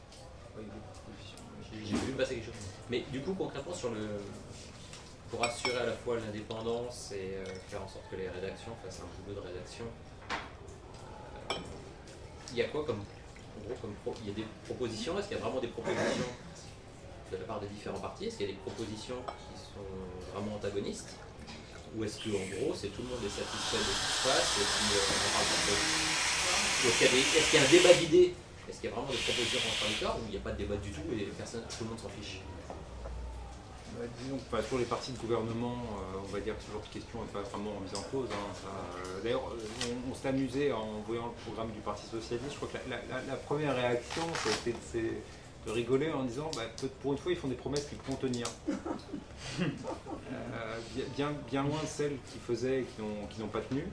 J'ai vu passer quelque chose. Mais du coup, concrètement, pour assurer à la fois l'indépendance et faire en sorte que les rédactions fassent un boulot de rédaction, il y a quoi il y a des propositions? Est-ce qu'il y a vraiment des propositions de la part des différents partis? Est-ce qu'il y a des propositions qui sont vraiment antagonistes? Ou est-ce qu'en gros, tout le monde est satisfait de ce qui se passe et puis on parle pas de... Est-ce qu'il y a un débat d'idées? Est-ce qu'il y a vraiment des propositions contradictoires ou il n'y a pas de débat du tout et tout le monde s'en fiche? Disons que sur les partis de gouvernement, on va dire que ce genre de questions n'est pas vraiment mise en cause. D'ailleurs, on s'est amusé en voyant le programme du Parti Socialiste. Je crois que la première réaction, c'est de rigoler en disant pour une fois, ils font des promesses qu'ils pourront tenir. Bien loin de celles qu'ils faisaient et qui n'ont pas tenu.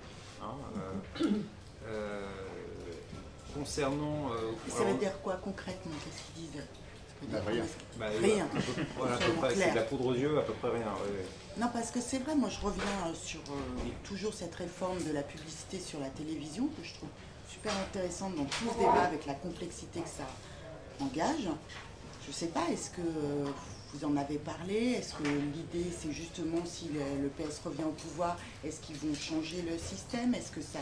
Concernant... ça veut dire quoi concrètement? Qu'est-ce qu'ils disent? Rien. Rien. Voilà, à peu près, c'est de la poudre aux yeux, à peu près rien. Ouais. Non, parce que c'est vrai, moi je reviens sur toujours cette réforme de la publicité sur la télévision que je trouve super intéressante dans tout ce débat avec la complexité que ça engage. Je ne sais pas, est-ce que vous en avez parlé? Est-ce que l'idée c'est justement si le PS revient au pouvoir, est-ce qu'ils vont changer le système? Est-ce que ça...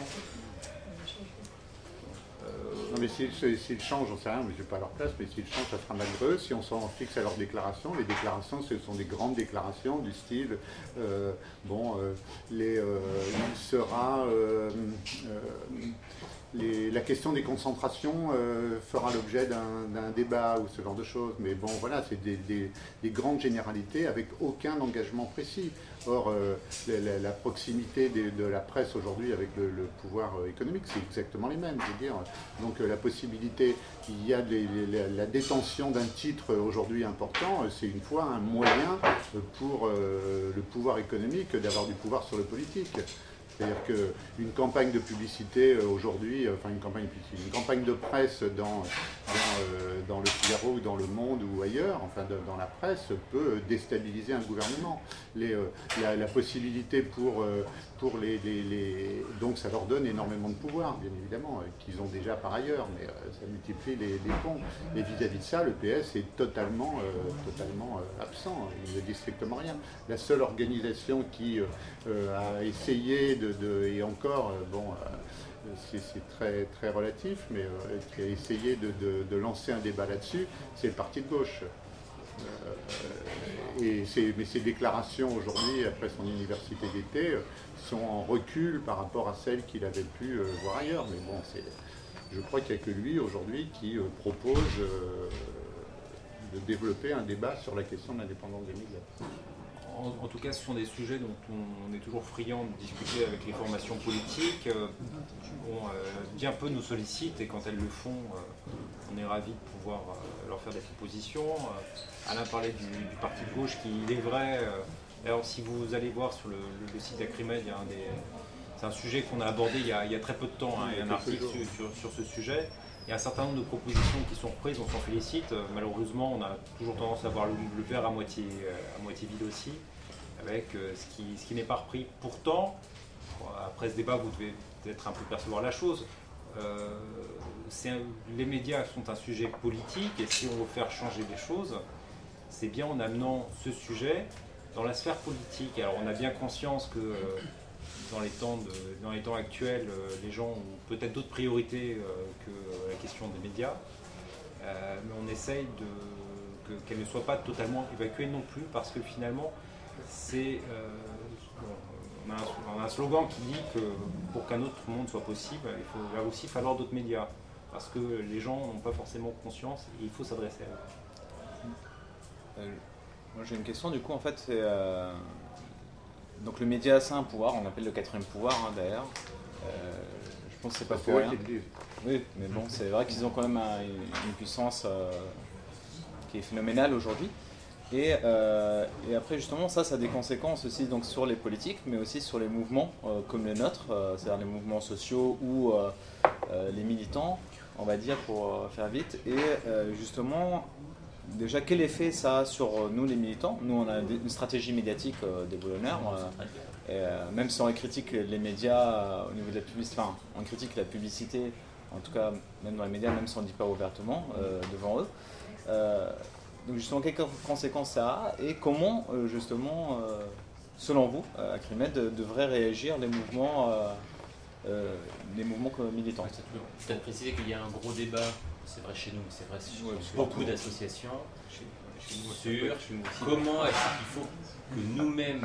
Non mais s'ils changent, j'en sais rien, mais je ne vais pas à leur place, mais s'ils changent, ça sera malgré eux. Si on s'en fixe à leurs déclarations, les déclarations, ce sont des grandes déclarations du style, il sera... la question des concentrations fera l'objet d'un débat ou ce genre de choses. Mais bon, voilà, c'est des grandes généralités avec aucun engagement précis. Or, la proximité de la presse aujourd'hui avec le pouvoir économique, c'est exactement les mêmes. Je veux dire. Donc la possibilité qu'il y a la détention d'un titre aujourd'hui important, c'est une fois un moyen pour le pouvoir économique d'avoir du pouvoir sur le politique. C'est-à-dire qu'une campagne de publicité aujourd'hui, une campagne de presse dans le Figaro ou dans Le Monde ou ailleurs, dans la presse, peut déstabiliser un gouvernement. La possibilité pour donc ça leur donne énormément de pouvoir, bien évidemment, qu'ils ont déjà par ailleurs, mais ça multiplie les ponts. Et vis-à-vis de ça, le PS est totalement absent, il ne dit strictement rien. La seule organisation qui a essayé et encore, c'est très, très relatif, mais qui a essayé de lancer un débat là-dessus, c'est le parti de gauche. Mais ces déclarations aujourd'hui, après son université d'été, sont en recul par rapport à celles qu'il avait pu voir ailleurs. Mais bon, je crois qu'il n'y a que lui aujourd'hui qui propose de développer un débat sur la question de l'indépendance des médias. En tout cas, ce sont des sujets dont on est toujours friand de discuter avec les formations politiques. Bien peu nous sollicitent et quand elles le font, on est ravis de pouvoir leur faire des propositions. Alain parlait du parti de gauche qui, il est vrai, alors si vous allez voir sur le site d'Acrimed, c'est un sujet qu'on a abordé il y a très peu de temps, il y a un article sur ce sujet. Il y a un certain nombre de propositions qui sont reprises, on s'en félicite. Malheureusement, on a toujours tendance à voir le verre à moitié vide aussi, avec ce qui n'est pas repris. Pourtant, après ce débat, vous devez peut-être un peu percevoir la chose. Les médias sont un sujet politique et si on veut faire changer des choses, c'est bien en amenant ce sujet dans la sphère politique. Alors on a bien conscience que dans les temps actuels, les gens ont peut-être d'autres priorités que la question des médias, mais on essaye qu'elle ne soit pas totalement évacuée non plus, parce que finalement, on a un slogan qui dit que pour qu'un autre monde soit possible, il va aussi falloir d'autres médias, parce que les gens n'ont pas forcément conscience et il faut s'adresser à eux. Moi j'ai une question du coup, en fait, c'est donc le média, c'est un pouvoir, on l'appelle le quatrième pouvoir d'ailleurs. Je pense que c'est pas pour rien. Oui, mais bon, c'est vrai qu'ils ont quand même une puissance qui est phénoménale aujourd'hui. Et après, justement, ça a des conséquences aussi donc, sur les politiques, mais aussi sur les mouvements comme les nôtres, c'est-à-dire les mouvements sociaux ou les militants, on va dire, pour faire vite. Et justement, déjà, quel effet ça a sur nous, les militants? Nous, on a une stratégie médiatique des boulonneurs. Même si on critique les médias au niveau de la publicité, enfin, on critique la publicité, en tout cas, même dans les médias, même si on ne dit pas ouvertement devant eux. Donc justement, quelles conséquences ça a et comment, justement, selon vous, Acrimed, devraient réagir les mouvements militants? Peut-être préciser qu'il y a un gros débat, c'est vrai chez nous, mais c'est vrai sur beaucoup d'associations, sur comment est-ce qu'il faut que nous-mêmes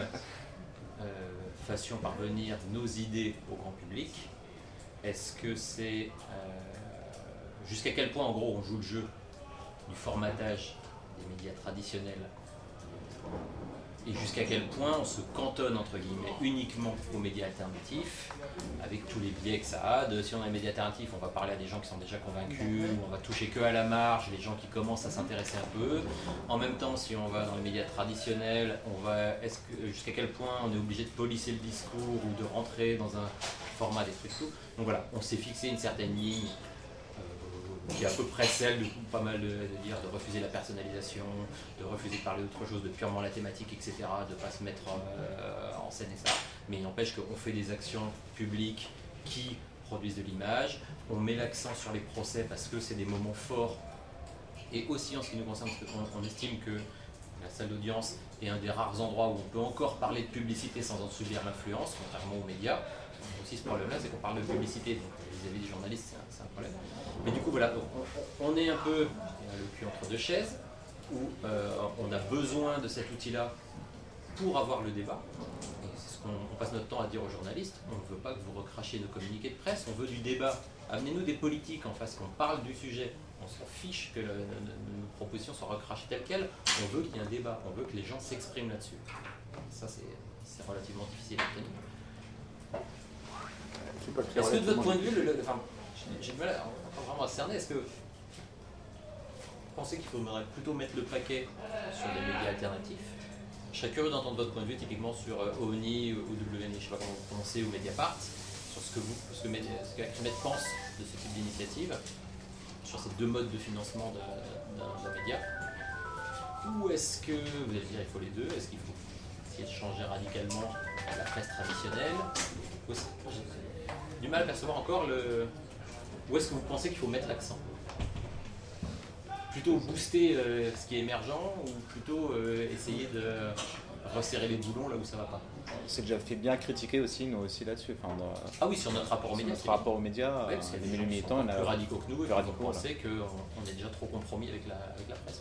fassions parvenir nos idées au grand public. Est-ce que c'est... jusqu'à quel point, en gros, on joue le jeu du formatage des médias traditionnels et jusqu'à quel point on se cantonne entre guillemets uniquement aux médias alternatifs avec tous les biais que ça a. Si on a les médias alternatifs, on va parler à des gens qui sont déjà convaincus, on va toucher que à la marge, les gens qui commencent à s'intéresser un peu. En même temps, si on va dans les médias traditionnels, jusqu'à quel point on est obligé de policer le discours ou de rentrer dans un format des trucs tout. Donc voilà, on s'est fixé une certaine ligne qui est à peu près celle de pas mal de dire de refuser la personnalisation, de refuser de parler d'autre chose, de purement la thématique, etc., de ne pas se mettre en scène et ça. Mais il n'empêche qu'on fait des actions publiques qui produisent de l'image, on met l'accent sur les procès parce que c'est des moments forts, et aussi en ce qui nous concerne, parce qu'on estime que la salle d'audience est un des rares endroits où on peut encore parler de publicité sans en subir l'influence, contrairement aux médias. Aussi ce problème-là, c'est qu'on parle de publicité, donc vis-à-vis des journalistes, c'est un problème. Mais du coup, voilà, on est un peu le cul entre deux chaises, où on a besoin de cet outil-là pour avoir le débat. Et c'est ce qu'on passe notre temps à dire aux journalistes. On ne veut pas que vous recrachiez nos communiqués de presse, on veut du débat. Amenez-nous des politiques en face, qu'on parle du sujet. On s'en fiche que nos propositions soient recrachées telles quelles. On veut qu'il y ait un débat, on veut que les gens s'expriment là-dessus. Ça, c'est relativement difficile à tenir. Est-ce que de votre point de vue, j'ai du mal à vraiment à cerner, est-ce que vous pensez qu'il faudrait plutôt mettre le paquet sur des médias alternatifs? Je serais curieux d'entendre votre point de vue typiquement sur OVNI ou WNI, je ne sais pas comment vous prononcez, ou Mediapart, sur ce qu'Acrimed pense de ce type d'initiative, sur ces deux modes de financement d'un média. Ou est-ce que, vous allez dire, il faut les deux, est-ce qu'il faut essayer de changer radicalement la presse traditionnelle? J'ai du mal à percevoir encore où est-ce que vous pensez qu'il faut mettre l'accent? Plutôt booster ce qui est émergent ou plutôt essayer de resserrer les boulons là où ça va pas? C'est déjà fait bien critiquer aussi, nous aussi là-dessus. Ah oui, sur notre rapport aux médias. Notre rapport aux médias, ouais, il y a des militants plus radicaux que nous et qui vont penser qu'on est déjà trop compromis avec la presse.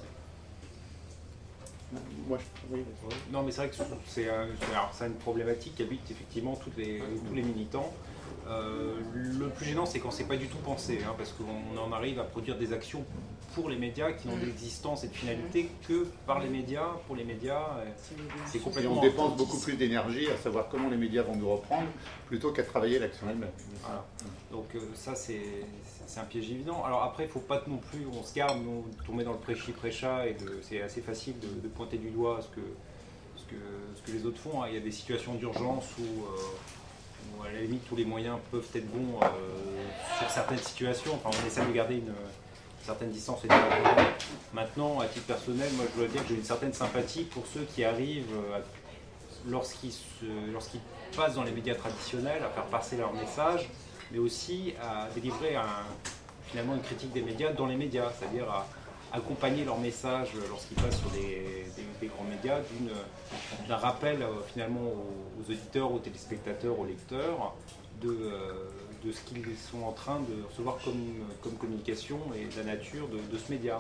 Moi, oui. Non, mais c'est vrai que c'est une problématique qui habite effectivement tous les militants. Le plus gênant, c'est quand c'est pas du tout pensé, parce qu'on en arrive à produire des actions pour les médias qui n'ont d'existence et de finalité que par les médias, pour les médias. C'est complètement. Et on dépense beaucoup plus d'énergie à savoir comment les médias vont nous reprendre plutôt qu'à travailler l'action elle-même. Voilà. Donc ça, c'est un piège évident. Alors après, il ne faut pas non plus, on se garde, de tomber dans le prêchi-prêcha et c'est assez facile de pointer du doigt ce que les autres font. Il y a des situations d'urgence où à la limite tous les moyens peuvent être bons sur certaines situations. Enfin, on essaie de garder une certaine distance et maintenant, à titre personnel, moi je dois dire que j'ai une certaine sympathie pour ceux qui arrivent lorsqu'ils passent dans les médias traditionnels à faire passer leur message, mais aussi à délivrer finalement une critique des médias dans les médias, c'est-à-dire à accompagner leur message lorsqu'ils passent sur des grands médias d'un rappel finalement aux auditeurs, aux téléspectateurs, aux lecteurs de ce qu'ils sont en train de recevoir comme communication et de la nature de ce média.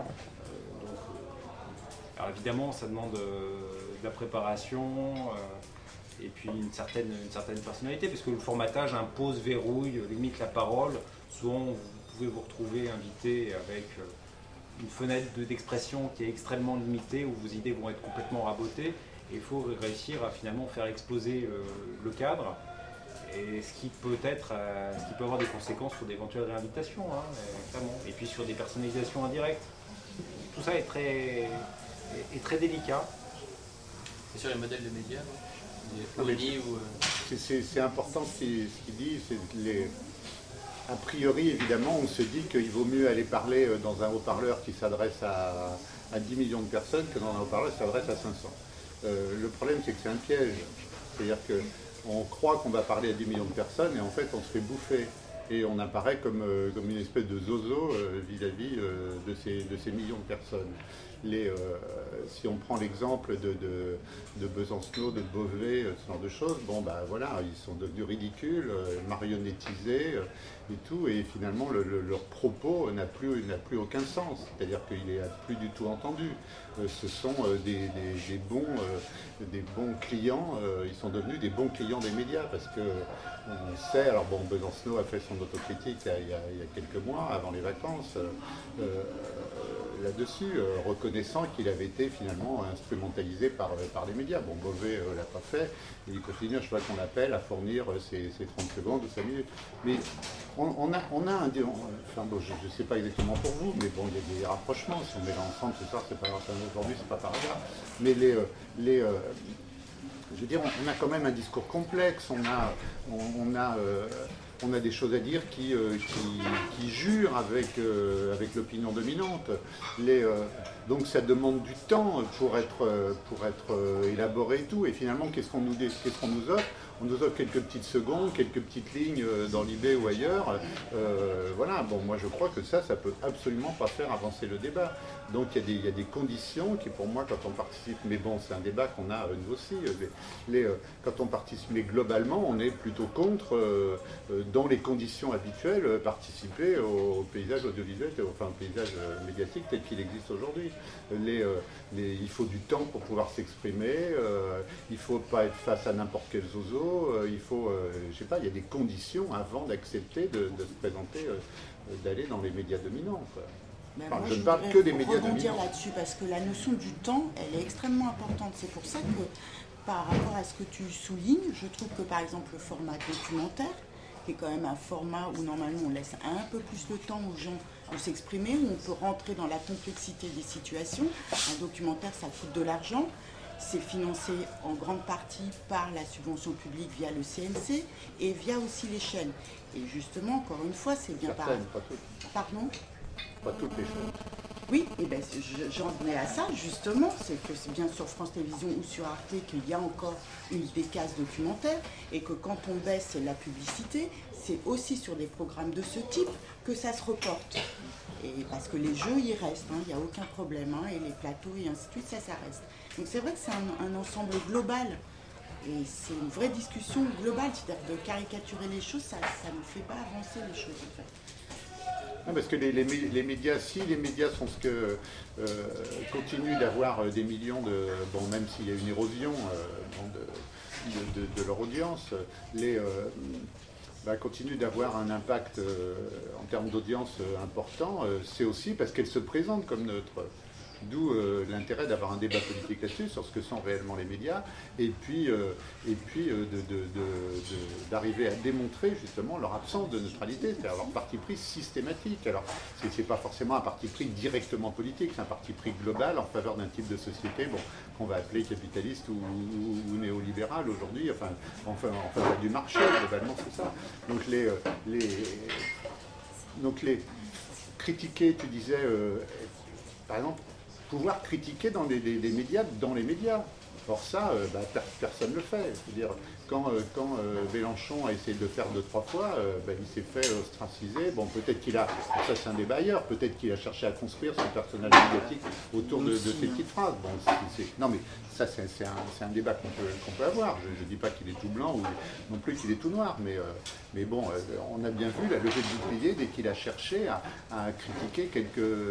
Alors évidemment, ça demande de la préparation et puis une certaine personnalité, parce que le formatage impose, verrouille, limite la parole. Souvent, vous pouvez vous retrouver invité avec une fenêtre d'expression qui est extrêmement limitée, où vos idées vont être complètement rabotées. Et il faut réussir à finalement faire exploser le cadre, et ce qui peut avoir des conséquences sur d'éventuelles réhabilitations, hein, clairement. Et puis sur des personnalisations indirectes. Tout ça est très délicat. Et sur les modèles de médias, c'est important ce qu'il dit. A priori, évidemment, on se dit qu'il vaut mieux aller parler dans un haut-parleur qui s'adresse à 10 millions de personnes que dans un haut-parleur qui s'adresse à 500. Le problème, c'est que c'est un piège. C'est-à-dire qu'on croit qu'on va parler à 10 millions de personnes et en fait, on se fait bouffer. Et on apparaît comme une espèce de zozo vis-à-vis de ces millions de personnes. Si on prend l'exemple de Besancenot, de Beauvais, ce genre de choses, bon ben voilà, ils sont devenus ridicules, marionnettisés et tout, et finalement leur propos n'a plus aucun sens, c'est-à-dire qu'il n'est plus du tout entendu. Ce sont des bons clients, ils sont devenus des bons clients des médias, parce que on sait, alors bon, Besancenot a fait son autocritique il y a quelques mois, avant les vacances, là-dessus, reconnaissant qu'il avait été finalement instrumentalisé par les médias. Bon, Beauvais ne l'a pas fait, et il continue à chaque fois qu'on l'appelle à fournir ses 30 secondes ou 5 minutes. Mais on a un... Enfin bon, je ne sais pas exactement pour vous, mais bon, il y a des rapprochements. Si on met là ensemble ce soir, c'est pas grave, aujourd'hui, c'est pas par hasard. Mais je veux dire, on a quand même un discours complexe, on a des choses à dire qui jurent avec l'opinion dominante. Donc ça demande du temps pour être élaboré et tout. Et finalement, qu'est-ce qu'on nous offre ? On nous offre quelques petites secondes, quelques petites lignes dans l'IB ou ailleurs. Voilà, bon, moi je crois que ça peut absolument pas faire avancer le débat. Donc il y a des conditions qui, pour moi, quand on participe, mais bon, c'est un débat qu'on a nous aussi, quand on participe, mais globalement, on est plutôt contre, dans les conditions habituelles, participer au paysage audiovisuel, enfin au paysage médiatique tel qu'il existe aujourd'hui. Il faut du temps pour pouvoir s'exprimer, il ne faut pas être face à n'importe quel zozo, il faut, je sais pas, il y a des conditions avant d'accepter de se présenter, d'aller dans les médias dominants, quoi. Enfin, je ne parle que des médias dominants. dominants. Là-dessus, parce que la notion du temps, elle est extrêmement importante. C'est pour ça que, par rapport à ce que tu soulignes, je trouve que par exemple le format documentaire, qui est quand même un format où normalement on laisse un peu plus de temps aux gens de s'exprimer, où on peut rentrer dans la complexité des situations. Un documentaire, ça coûte de l'argent. C'est financé en grande partie par la subvention publique via le CNC et via aussi les chaînes. Et justement, encore une fois, c'est bien par... Certaines, pas toutes. Pardon ? Pas toutes les choses. Oui, et ben j'en venais à ça justement, c'est que c'est bien sur France Télévisions ou sur Arte qu'il y a encore des cases documentaires et que quand on baisse la publicité, c'est aussi sur des programmes de ce type que ça se reporte. Et parce que les jeux, ils restent, il n'y a aucun problème, et les plateaux et ainsi de suite, ça reste. Donc c'est vrai que c'est un ensemble global et c'est une vraie discussion globale, c'est-à-dire de caricaturer les choses, ça ne fait pas avancer les choses en fait. Non, parce que les médias, si les médias sont ce que continuent d'avoir des millions de... Bon, même s'il y a une érosion de leur audience, continuent d'avoir un impact en termes d'audience important, c'est aussi parce qu'elles se présentent comme neutres. D'où l'intérêt d'avoir un débat politique là-dessus, sur ce que sont réellement les médias, et puis d'arriver à démontrer justement leur absence de neutralité, c'est-à-dire leur parti pris systématique. Alors, c'est pas forcément un parti pris directement politique, c'est un parti pris global en faveur d'un type de société qu'on va appeler capitaliste ou néolibéral aujourd'hui, enfin en faveur du marché, globalement c'est ça. Donc les critiquer, tu disais, par exemple, pouvoir critiquer dans les médias. Or ça, personne ne le fait. C'est-à-dire, quand Mélenchon a essayé de le faire 2-3 fois, il s'est fait ostraciser. Bon, peut-être qu'il a, ça c'est un débat ailleurs, peut-être qu'il a cherché à construire son personnage médiatique autour de ces petites phrases. Bon, non mais ça c'est un débat qu'on peut avoir. Je ne dis pas qu'il est tout blanc ou non plus qu'il est tout noir, mais bon, on a bien vu la levée de bouclier dès qu'il a cherché à critiquer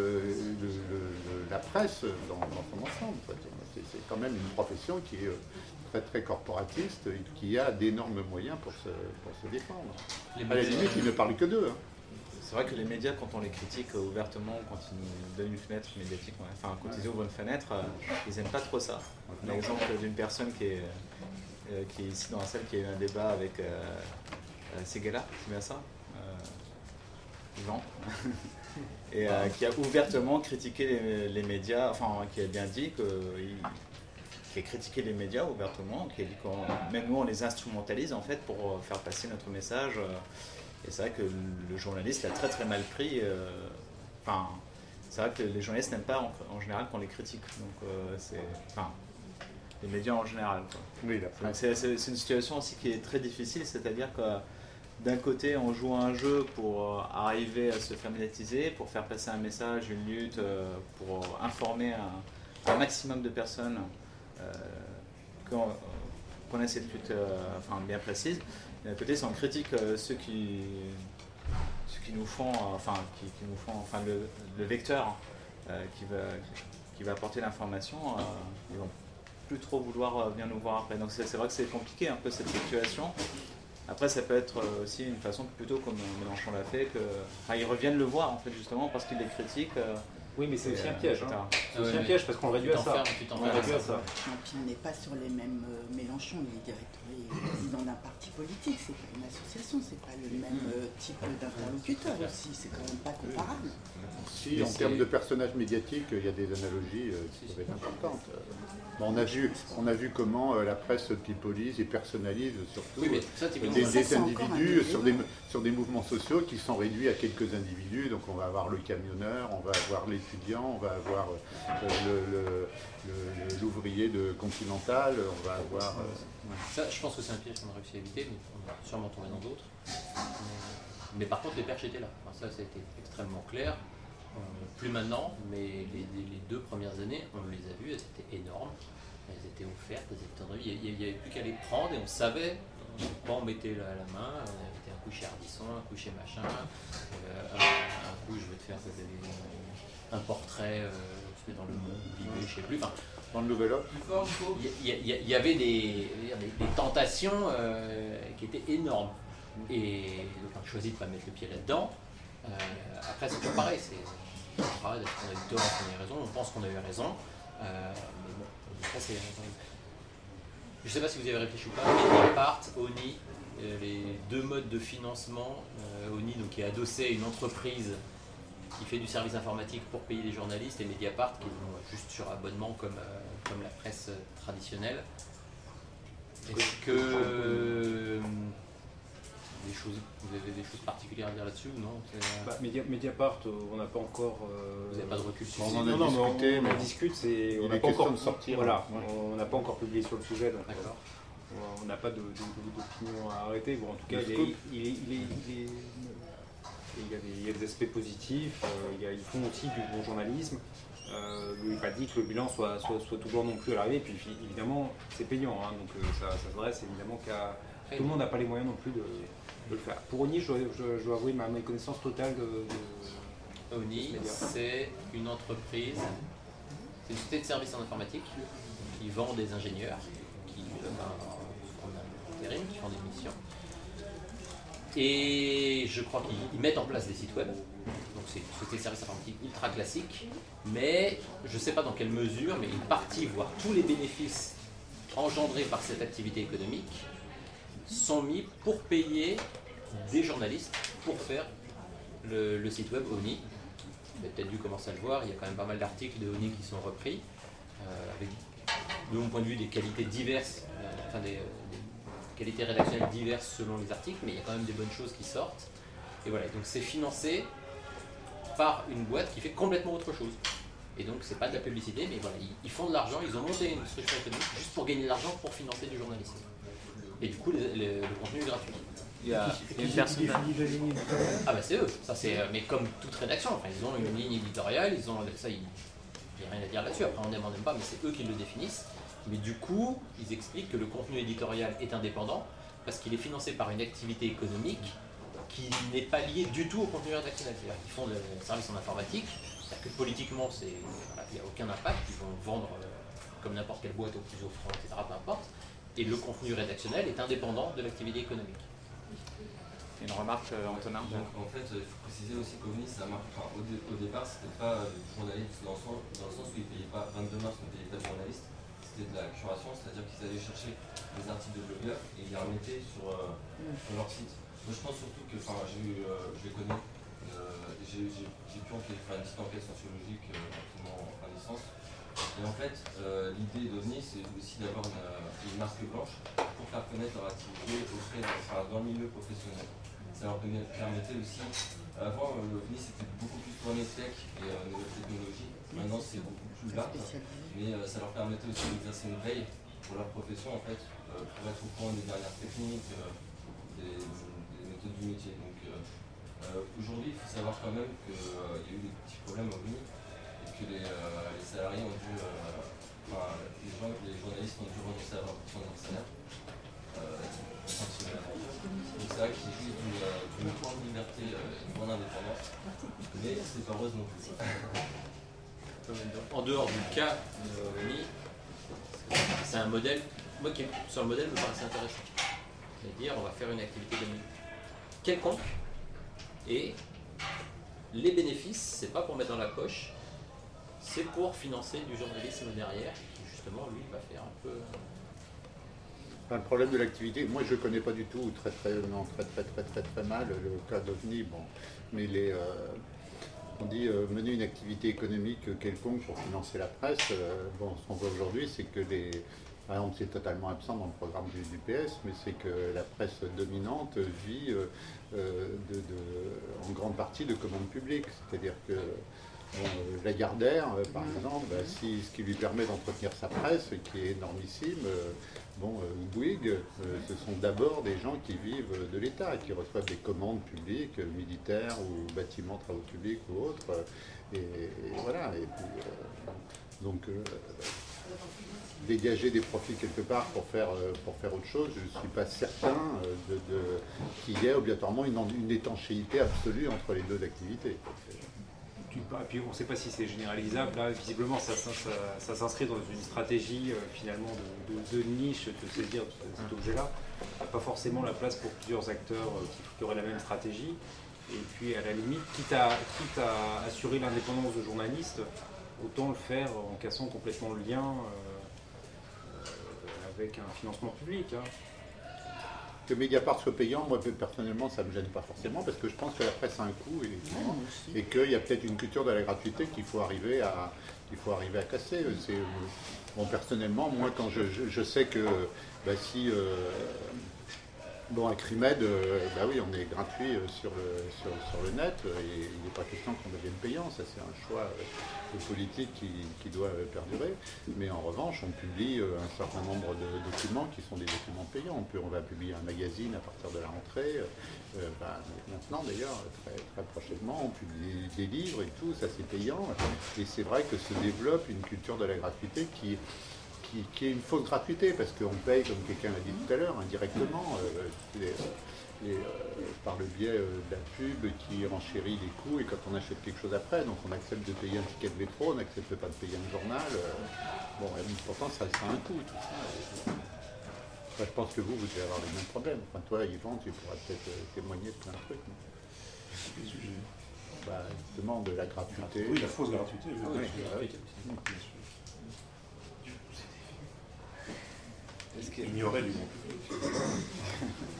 la presse dans son ensemble. C'est quand même une profession qui est très très corporatiste et qui a d'énormes moyens pour se défendre. À la limite, il ne parle que d'eux. c'est vrai que les médias, quand on les critique ouvertement, quand ils nous donnent une fenêtre médiatique, enfin quand ils ouvrent une fenêtre, ils n'aiment pas trop ça. Un exemple d'une personne qui est ici dans la salle, qui a eu un débat avec Ségala, c'est bien ça, Yvan, et qui a ouvertement critiqué les médias, enfin qui a bien dit qui a critiqué les médias ouvertement, qui a dit que même nous on les instrumentalise en fait pour faire passer notre message. Et c'est vrai que le journaliste l'a très très mal pris. Enfin, c'est vrai que les journalistes n'aiment pas en général qu'on les critique. Donc les médias en général. Quoi. Oui, c'est une situation aussi qui est très difficile, c'est-à-dire que d'un côté on joue un jeu pour arriver à se faire médiatiser, pour faire passer un message, une lutte, pour informer un maximum de personnes qu'on a cette lutte bien précise. Et d'un côté, si on critique ceux qui nous font, le vecteur qui va apporter l'information, ils vont plus trop vouloir venir nous voir après. Donc c'est vrai que c'est compliqué un peu cette situation. Après, ça peut être aussi une façon plutôt comme Mélenchon l'a fait, ils reviennent le voir en fait justement parce qu'ils les critiquent. Oui, mais c'est aussi un piège. C'est aussi un piège parce qu'on réduit à ça. On n'est pas sur les mêmes. Mélenchon, il est président d'un parti politique, c'est pas une association, c'est pas le même type d'interlocuteur aussi, c'est quand même pas comparable. Si, en termes de personnages médiatiques, il y a des analogies qui peuvent être importantes. On a vu comment la presse pipolise et personnalise surtout des individus sur des mouvements sociaux qui sont réduits à quelques individus. Donc on va avoir le camionneur, on va avoir l'étudiant, on va avoir l'ouvrier de Continental, on va avoir... Ça, je pense que c'est un piège qu'on a réussi à éviter, mais on va sûrement tomber dans d'autres. Mais par contre, les perches étaient là. Enfin, ça a été extrêmement clair. Plus maintenant, mais les 2 premières années, on les a vues, elles étaient énormes. Elles étaient offertes, elles étaient tendues. Il n'y avait plus qu'à les prendre et on savait quand on mettait la main. On mettait un coup chez Ardisson, un coup chez machin, un coup je vais te faire un portrait dans le monde, je ne sais plus. Enfin, dans le Nouvel Obs. Il y avait des tentations qui étaient énormes. Et donc on a choisi de ne pas mettre le pied là-dedans. Après, c'est toujours pareil. C'est pareil, on a eu tort, on a eu raison, on pense qu'on a eu raison. Mais bon, après, c'est. Je ne sais pas si vous y avez réfléchi ou pas. Mediapart, ONI, les 2 modes de financement. ONI, donc, qui est adossé à une entreprise qui fait du service informatique pour payer des journalistes, et Mediapart, qui est juste sur abonnement comme la presse traditionnelle. Est-ce que. Vous avez des choses particulières à dire là-dessus ou non? Mediapart, on n'a pas encore. Vous n'avez pas de recul sur on en a discuté, on discute, on n'a pas encore de sortir. Voilà, on n'a pas encore publié sur le sujet, donc on n'a pas d'opinion à arrêter. Bon, en tout cas, il y a des aspects positifs. Ils font aussi du bon journalisme. Il n'est pas dit que le bilan soit toujours non plus à l'arrivée. Et puis évidemment, c'est payant, hein, donc ça s'adresse évidemment qu'à. Tout le monde n'a pas les moyens non plus de le faire. Pour ONI, je dois avouer ma méconnaissance totale de ONI, c'est une entreprise, c'est une société de services en informatique qui vend des ingénieurs, qui font un intérim, qui font des missions. Et je crois qu'ils mettent en place des sites web. Donc c'est une société de services informatiques ultra classique. Mais je ne sais pas dans quelle mesure, mais une partie, voire tous les bénéfices engendrés par cette activité économique sont mis pour payer des journalistes pour faire le site web ONI. Vous avez peut-être dû commencer à le voir, il y a quand même pas mal d'articles de ONI qui sont repris, avec, de mon point de vue, des qualités diverses, des qualités rédactionnelles diverses selon les articles, mais il y a quand même des bonnes choses qui sortent. Et voilà, donc c'est financé par une boîte qui fait complètement autre chose. Et donc c'est pas de la publicité, mais voilà, ils font de l'argent, ils ont monté une structure économique juste pour gagner de l'argent pour financer du journalisme. Et du coup, le contenu est gratuit. Il y a une personne. Ah bah c'est eux, ça c'est. Mais comme toute rédaction, enfin, ils ont une ligne éditoriale, ils ont ça, il n'y a rien à dire là-dessus. Après on n'aime pas, mais c'est eux qui le définissent. Mais du coup, ils expliquent que le contenu éditorial est indépendant parce qu'il est financé par une activité économique qui n'est pas liée du tout au contenu rédactionnel. C'est-à-dire qu'ils font le service en informatique, c'est-à-dire que politiquement, il n'y a aucun impact. Ils vont vendre comme n'importe quelle boîte au plus offrant, etc. Peu importe. Et le contenu rédactionnel est indépendant de l'activité économique. Une remarque, Antonin? Donc en fait, il faut préciser aussi qu'OVNI, ça marque. Enfin, au départ, c'était pas du journalisme dans le sens où ils ne payaient pas 22 mars, ne payaient pas de journalistes. C'était de la curation, c'est-à-dire qu'ils allaient chercher des articles de blogueurs et ils les remettaient sur leur site. Moi, je pense surtout que, enfin, je les connais. J'ai pu faire une petite enquête sociologique en fin de licence. Et en fait, l'idée d'OVNI, c'est aussi d'avoir une marque blanche pour faire connaître leur activité dans le milieu professionnel. Ça leur permettait aussi. Avant, l'OVNI c'était beaucoup plus tourné tech et nouvelles technologies. Maintenant, c'est beaucoup plus large. Mais ça leur permettait aussi d'exercer une veille pour leur profession, en fait, pour être au courant des dernières techniques, des méthodes du métier. Donc, aujourd'hui, il faut savoir quand même qu'il y a eu des petits problèmes au OVNI et que les salariés ont dû. Les journalistes ont dû renoncer à 20% de leur salaire. Donc c'est vrai qu'il existe une grande liberté, une grande indépendance, mais c'est pas rose non plus. En dehors du cas de OVNI, c'est un modèle, moi qui sur le modèle me paraissait intéressant. C'est-à-dire on va faire une activité quelconque et les bénéfices, c'est pas pour mettre dans la poche, c'est pour financer du journalisme derrière, qui justement lui va faire un peu. Le problème de l'activité, moi je ne connais pas du tout, très mal le cas d'OVNI, bon, mais on dit mener une activité économique quelconque pour financer la presse, bon, ce qu'on voit aujourd'hui, c'est que par exemple, c'est totalement absent dans le programme du PS, mais c'est que la presse dominante vit en grande partie de commandes publiques, c'est-à-dire que Lagardère, par exemple, ce qui lui permet d'entretenir sa presse, qui est énormissime, Bouygues, ce sont d'abord des gens qui vivent de l'État, qui reçoivent des commandes publiques, militaires ou bâtiments, travaux publics ou autres. Et voilà. Et puis, dégager des profits quelque part pour faire autre chose, je ne suis pas certain qu'il y ait obligatoirement une étanchéité absolue entre les deux activités. Et puis on ne sait pas si c'est généralisable. Là, visiblement, ça s'inscrit dans une stratégie finalement de niche, de saisir cet objet-là. Il n'y a pas forcément la place pour plusieurs acteurs qui auraient la même stratégie. Et puis, à la limite, quitte à assurer l'indépendance de journalistes, autant le faire en cassant complètement le lien avec un financement public. Que Mediapart soit payant, moi personnellement ça ne me gêne pas forcément parce que je pense que la presse a un coût et qu'il y a peut-être une culture de la gratuité qu'il faut arriver à casser. Bon, personnellement, moi quand je sais que si Acrimed, oui, on est gratuit sur le net et il n'est pas question qu'on devienne payant, ça c'est un choix politique qui doit perdurer, mais en revanche on publie un certain nombre de documents qui sont des documents payants. On va publier un magazine à partir de la rentrée, maintenant d'ailleurs très, très prochainement on publie des livres et tout, ça c'est payant, et c'est vrai que se développe une culture de la gratuité qui est une fausse gratuité, parce qu'on paye, comme quelqu'un l'a dit tout à l'heure, indirectement, par le biais de la pub qui renchérit les coûts, et quand on achète quelque chose après, donc on accepte de payer un ticket de métro, on n'accepte pas de payer un journal, pourtant ça a un coût, tout ça. Je pense que vous devez avoir les mêmes problèmes. Enfin, toi, Yvan, tu pourras peut-être témoigner de plein de trucs. Justement, de la gratuité. Oui, la fausse gratuité. Ignorer du monde. Yann ?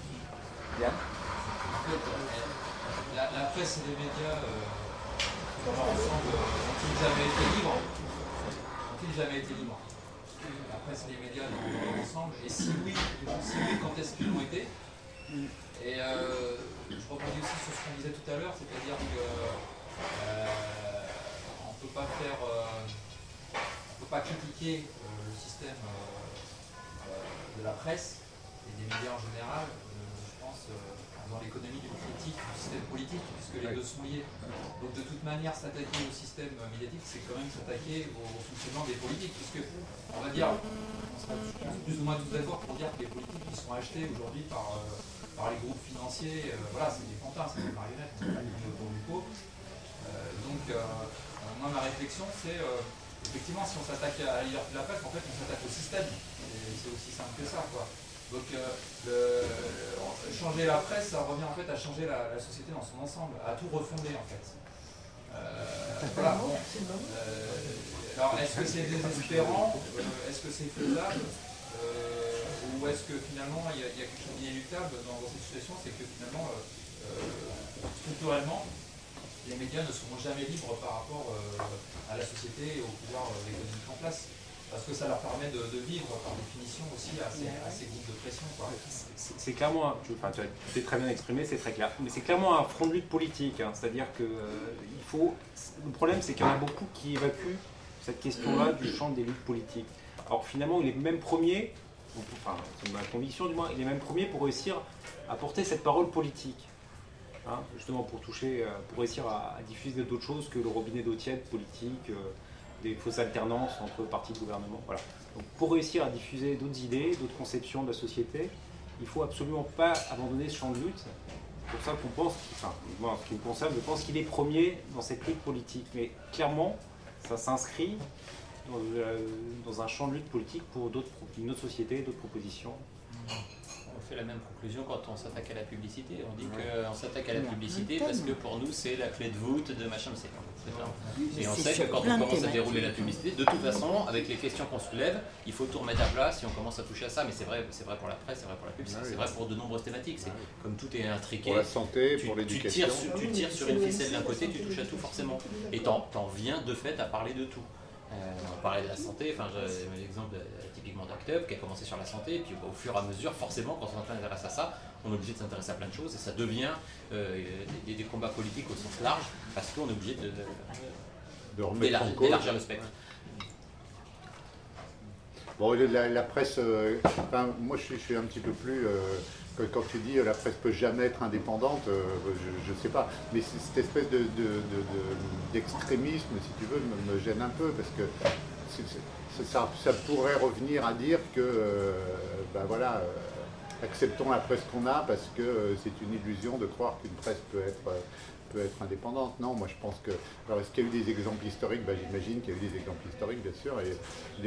La presse et les médias, dans leur ensemble, ont-ils jamais été libres La presse et les médias dans leur ensemble, et si oui, quand est-ce qu'ils l'ont été? Et je rebondis aussi sur ce qu'on disait tout à l'heure, c'est-à-dire qu'on ne peut pas critiquer le système de la presse et des médias en général, je pense, dans l'économie d'une critique du système politique, puisque les deux sont liés. Donc de toute manière, s'attaquer au système médiatique, c'est quand même s'attaquer au fonctionnement des politiques, puisque on va dire, on sera plus ou moins tous d'accord pour dire que les politiques qui sont achetés aujourd'hui par les groupes financiers, c'est des pantins, c'est des marionnettes, on pas mis autour du pot. Donc moi ma réflexion c'est effectivement si on s'attaque à la liberté de la presse, en fait on s'attaque au système, et c'est aussi simple que ça, quoi. Donc changer la presse, ça revient en fait à changer la société dans son ensemble, à tout refonder en fait. Voilà, bon. Alors est-ce que c'est désespérant, est-ce que c'est faisable, ou est-ce que finalement il y a quelque chose d'inéluctable dans cette situation, c'est que finalement structurellement les médias ne seront jamais libres par rapport à la société et au pouvoir économique en place. Parce que ça leur permet de vivre par définition aussi à ces groupes de pression. C'est clairement, tu t'es très bien exprimé, c'est très clair, mais c'est clairement un front de lutte politique, hein. C'est-à-dire que le problème c'est qu'il y en a beaucoup qui évacuent cette question-là du champ des luttes politiques. Alors finalement il est même premier, enfin c'est ma conviction du moins, il est même premier pour réussir à porter cette parole politique. Hein, justement pour réussir à diffuser d'autres choses que le robinet d'eau tiède politique, des fausses alternances entre partis de gouvernement. Voilà. Donc pour réussir à diffuser d'autres idées, d'autres conceptions de la société, il ne faut absolument pas abandonner ce champ de lutte. C'est pour ça qu'on pense, moi, en ce qui me concerne, je pense qu'il est premier dans cette lutte politique. Mais clairement, ça s'inscrit dans un champ de lutte politique pour une autre société, d'autres propositions. On fait la même conclusion quand on s'attaque à la publicité. On dit qu'on s'attaque à la publicité parce que pour nous c'est la clé de voûte de machin, etc. Et on sait que quand on commence à dérouler la publicité, de toute façon, avec les questions qu'on soulève, il faut tout remettre à plat si on commence à toucher à ça. Mais c'est vrai pour la presse, c'est vrai pour la pub, c'est vrai pour de nombreuses thématiques. Comme tout est intriqué. Pour la santé, pour l'éducation. Tu tires sur une ficelle d'un côté, tu touches à tout forcément. Et t'en viens de fait à parler de tout. On parlait de la santé, j'ai l'exemple typiquement d'Act Up qui a commencé sur la santé, et puis au fur et à mesure, forcément, quand on s'intéresse à ça, on est obligé de s'intéresser à plein de choses, et ça devient des combats politiques au sens large, parce qu'on est obligé d'élargir le spectre. Bon, la presse, moi je suis un petit peu plus... Quand tu dis la presse peut jamais être indépendante, je ne sais pas, mais cette espèce d'extrémisme, si tu veux, me gêne un peu, parce que ça pourrait revenir à dire que, acceptons la presse qu'on a, parce que c'est une illusion de croire qu'une presse peut être indépendante. Non, moi je pense que... Alors est-ce qu'il y a eu des exemples historiques? J'imagine qu'il y a eu des exemples historiques, bien sûr, et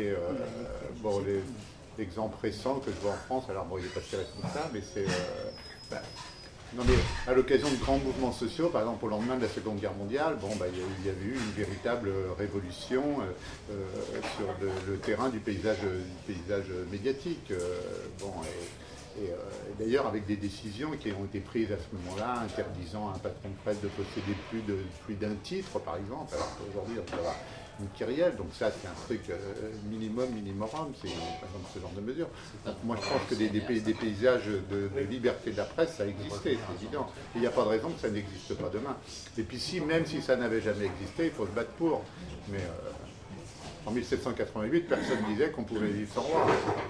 l'exemple récent que je vois en France, alors bon, il n'est pas si récent que ça, mais c'est... non mais à l'occasion de grands mouvements sociaux, par exemple au lendemain de la Seconde Guerre mondiale, il y avait eu une véritable révolution sur le terrain du paysage médiatique. Et d'ailleurs avec des décisions qui ont été prises à ce moment-là, interdisant à un patron de presse de posséder plus d'un titre, par exemple, alors qu'aujourd'hui on peut avoir une kyrielle, donc ça c'est un truc minimorum, c'est par exemple ce genre de mesure. Donc moi je pense que des paysages de liberté de la presse, ça existait, c'est évident. Il n'y a pas de raison que ça n'existe pas demain. Et puis même si ça n'avait jamais existé, il faut se battre pour. Mais en 1788, personne ne disait qu'on pouvait vivre sans roi.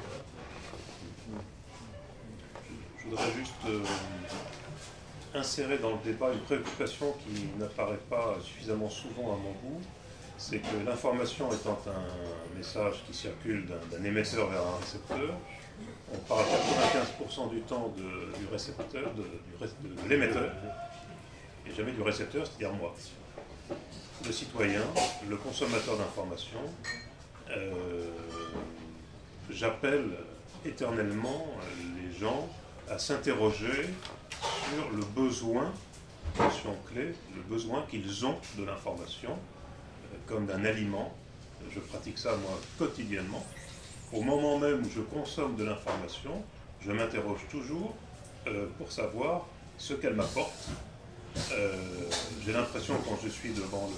Je voudrais juste insérer dans le débat une préoccupation qui n'apparaît pas suffisamment souvent à mon goût. C'est que l'information étant un message qui circule d'un émetteur vers un récepteur, on parle 95% du temps du récepteur, de l'émetteur, et jamais du récepteur, c'est-à-dire moi. Le citoyen, le consommateur d'information, j'appelle éternellement les gens à s'interroger sur le besoin, notion clé, le besoin qu'ils ont de l'information, comme d'un aliment. Je pratique ça moi quotidiennement. Au moment même où je consomme de l'information, je m'interroge toujours pour savoir ce qu'elle m'apporte. J'ai l'impression quand je suis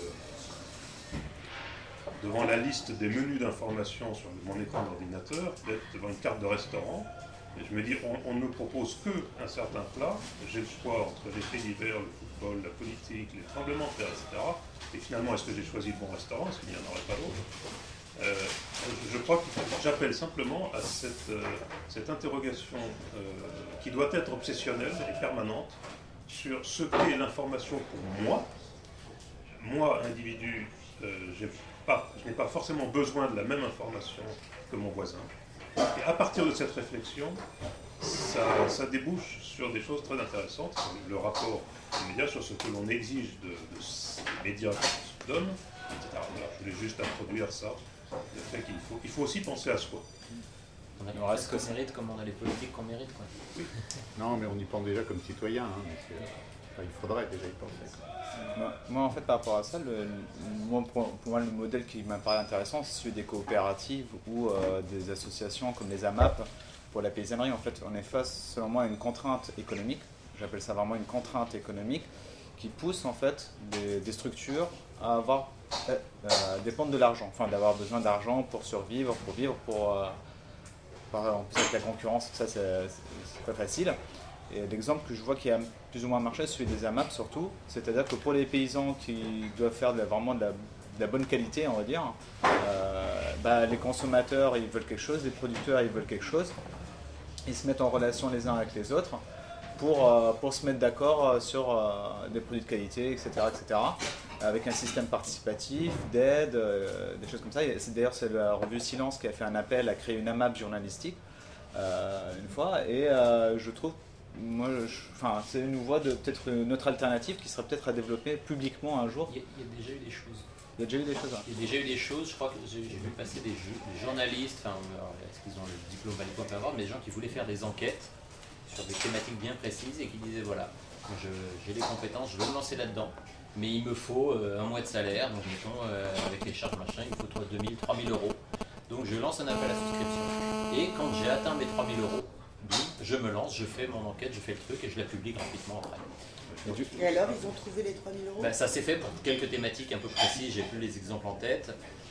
devant la liste des menus d'information sur mon écran d'ordinateur, d'être devant une carte de restaurant, et je me dis on ne propose qu'un certain plat, j'ai le choix entre les faits divers, le football, la politique, les tremblements de terre, etc. Et finalement, est-ce que j'ai choisi le bon restaurant? Est-ce qu'il n'y en aurait pas d'autre? Je crois que j'appelle simplement à cette interrogation qui doit être obsessionnelle et permanente sur ce qu'est l'information pour moi. Moi, individu, je n'ai pas forcément besoin de la même information que mon voisin. Et à partir de cette réflexion, ça débouche sur des choses très intéressantes, le rapport des médias sur ce que l'on exige des médias qu'on se donne, etc. Voilà, je voulais juste introduire ça, le fait qu'il faut aussi penser à soi. On a Il en reste qu'on mérite comme on a les politiques qu'on mérite, quoi. Non, mais on y pense déjà comme citoyen. Hein, il faudrait déjà y penser. Moi, en fait, par rapport à ça, pour moi, le modèle qui m'apparaît intéressant, c'est celui des coopératives ou des associations comme les AMAP pour la paysannerie. En fait, on est face, selon moi, à une contrainte économique. J'appelle ça vraiment une contrainte économique qui pousse en fait des structures à dépendre de l'argent, enfin d'avoir besoin d'argent pour survivre, par exemple, avec la concurrence, tout ça, c'est pas facile. Et l'exemple que je vois qui a plus ou moins marché, celui des AMAP surtout, c'est-à-dire que pour les paysans qui doivent faire vraiment de la bonne qualité, on va dire, les consommateurs ils veulent quelque chose, les producteurs ils veulent quelque chose, ils se mettent en relation les uns avec les autres pour se mettre d'accord sur des produits de qualité, etc., avec un système participatif, d'aide, des choses comme ça. D'ailleurs, c'est la revue Silence qui a fait un appel à créer une AMAP journalistique une fois, et je trouve, c'est une voie de peut-être une autre alternative qui serait peut-être à développer publiquement un jour. Il y a déjà eu des choses. Il y a déjà eu des choses. Hein. Il y a déjà eu des choses, je crois que j'ai vu passer des journalistes, est-ce qu'ils ont le diplôme valide, peu importe, mais des gens qui voulaient faire des enquêtes sur des thématiques bien précises et qui disaient voilà, j'ai les compétences, je veux me lancer là-dedans, mais il me faut un mois de salaire, donc mettons avec les charges machin, il me faut 2000, 3000 euros. Donc je lance un appel à souscription. Et quand j'ai atteint mes 3000 euros, je me lance, je fais mon enquête, je fais le truc et je la publie gratuitement après. Et alors, ils ont trouvé les 3000 euros? Ça s'est fait pour quelques thématiques un peu précises, j'ai plus les exemples en tête.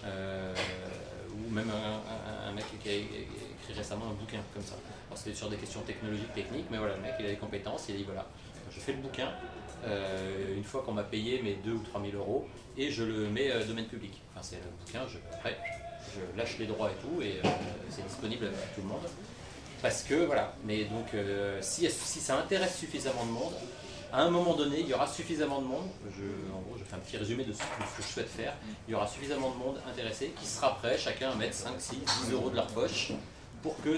Ou même un mec qui a écrit récemment un bouquin comme ça. Alors c'était sur des questions technologiques, techniques, mais voilà, le mec il a des compétences, il a dit voilà, je fais le bouquin, une fois qu'on m'a payé mes 2 ou 3 000 euros, et je le mets domaine public. Enfin c'est le bouquin, après je lâche les droits et tout, et c'est disponible à tout le monde. Parce que voilà, mais donc si ça intéresse suffisamment de monde, à un moment donné, il y aura suffisamment de monde, en gros je fais un petit résumé de ce que je souhaite faire, il y aura suffisamment de monde intéressé qui sera prêt chacun à mettre 5, 6, 10 euros de leur poche pour que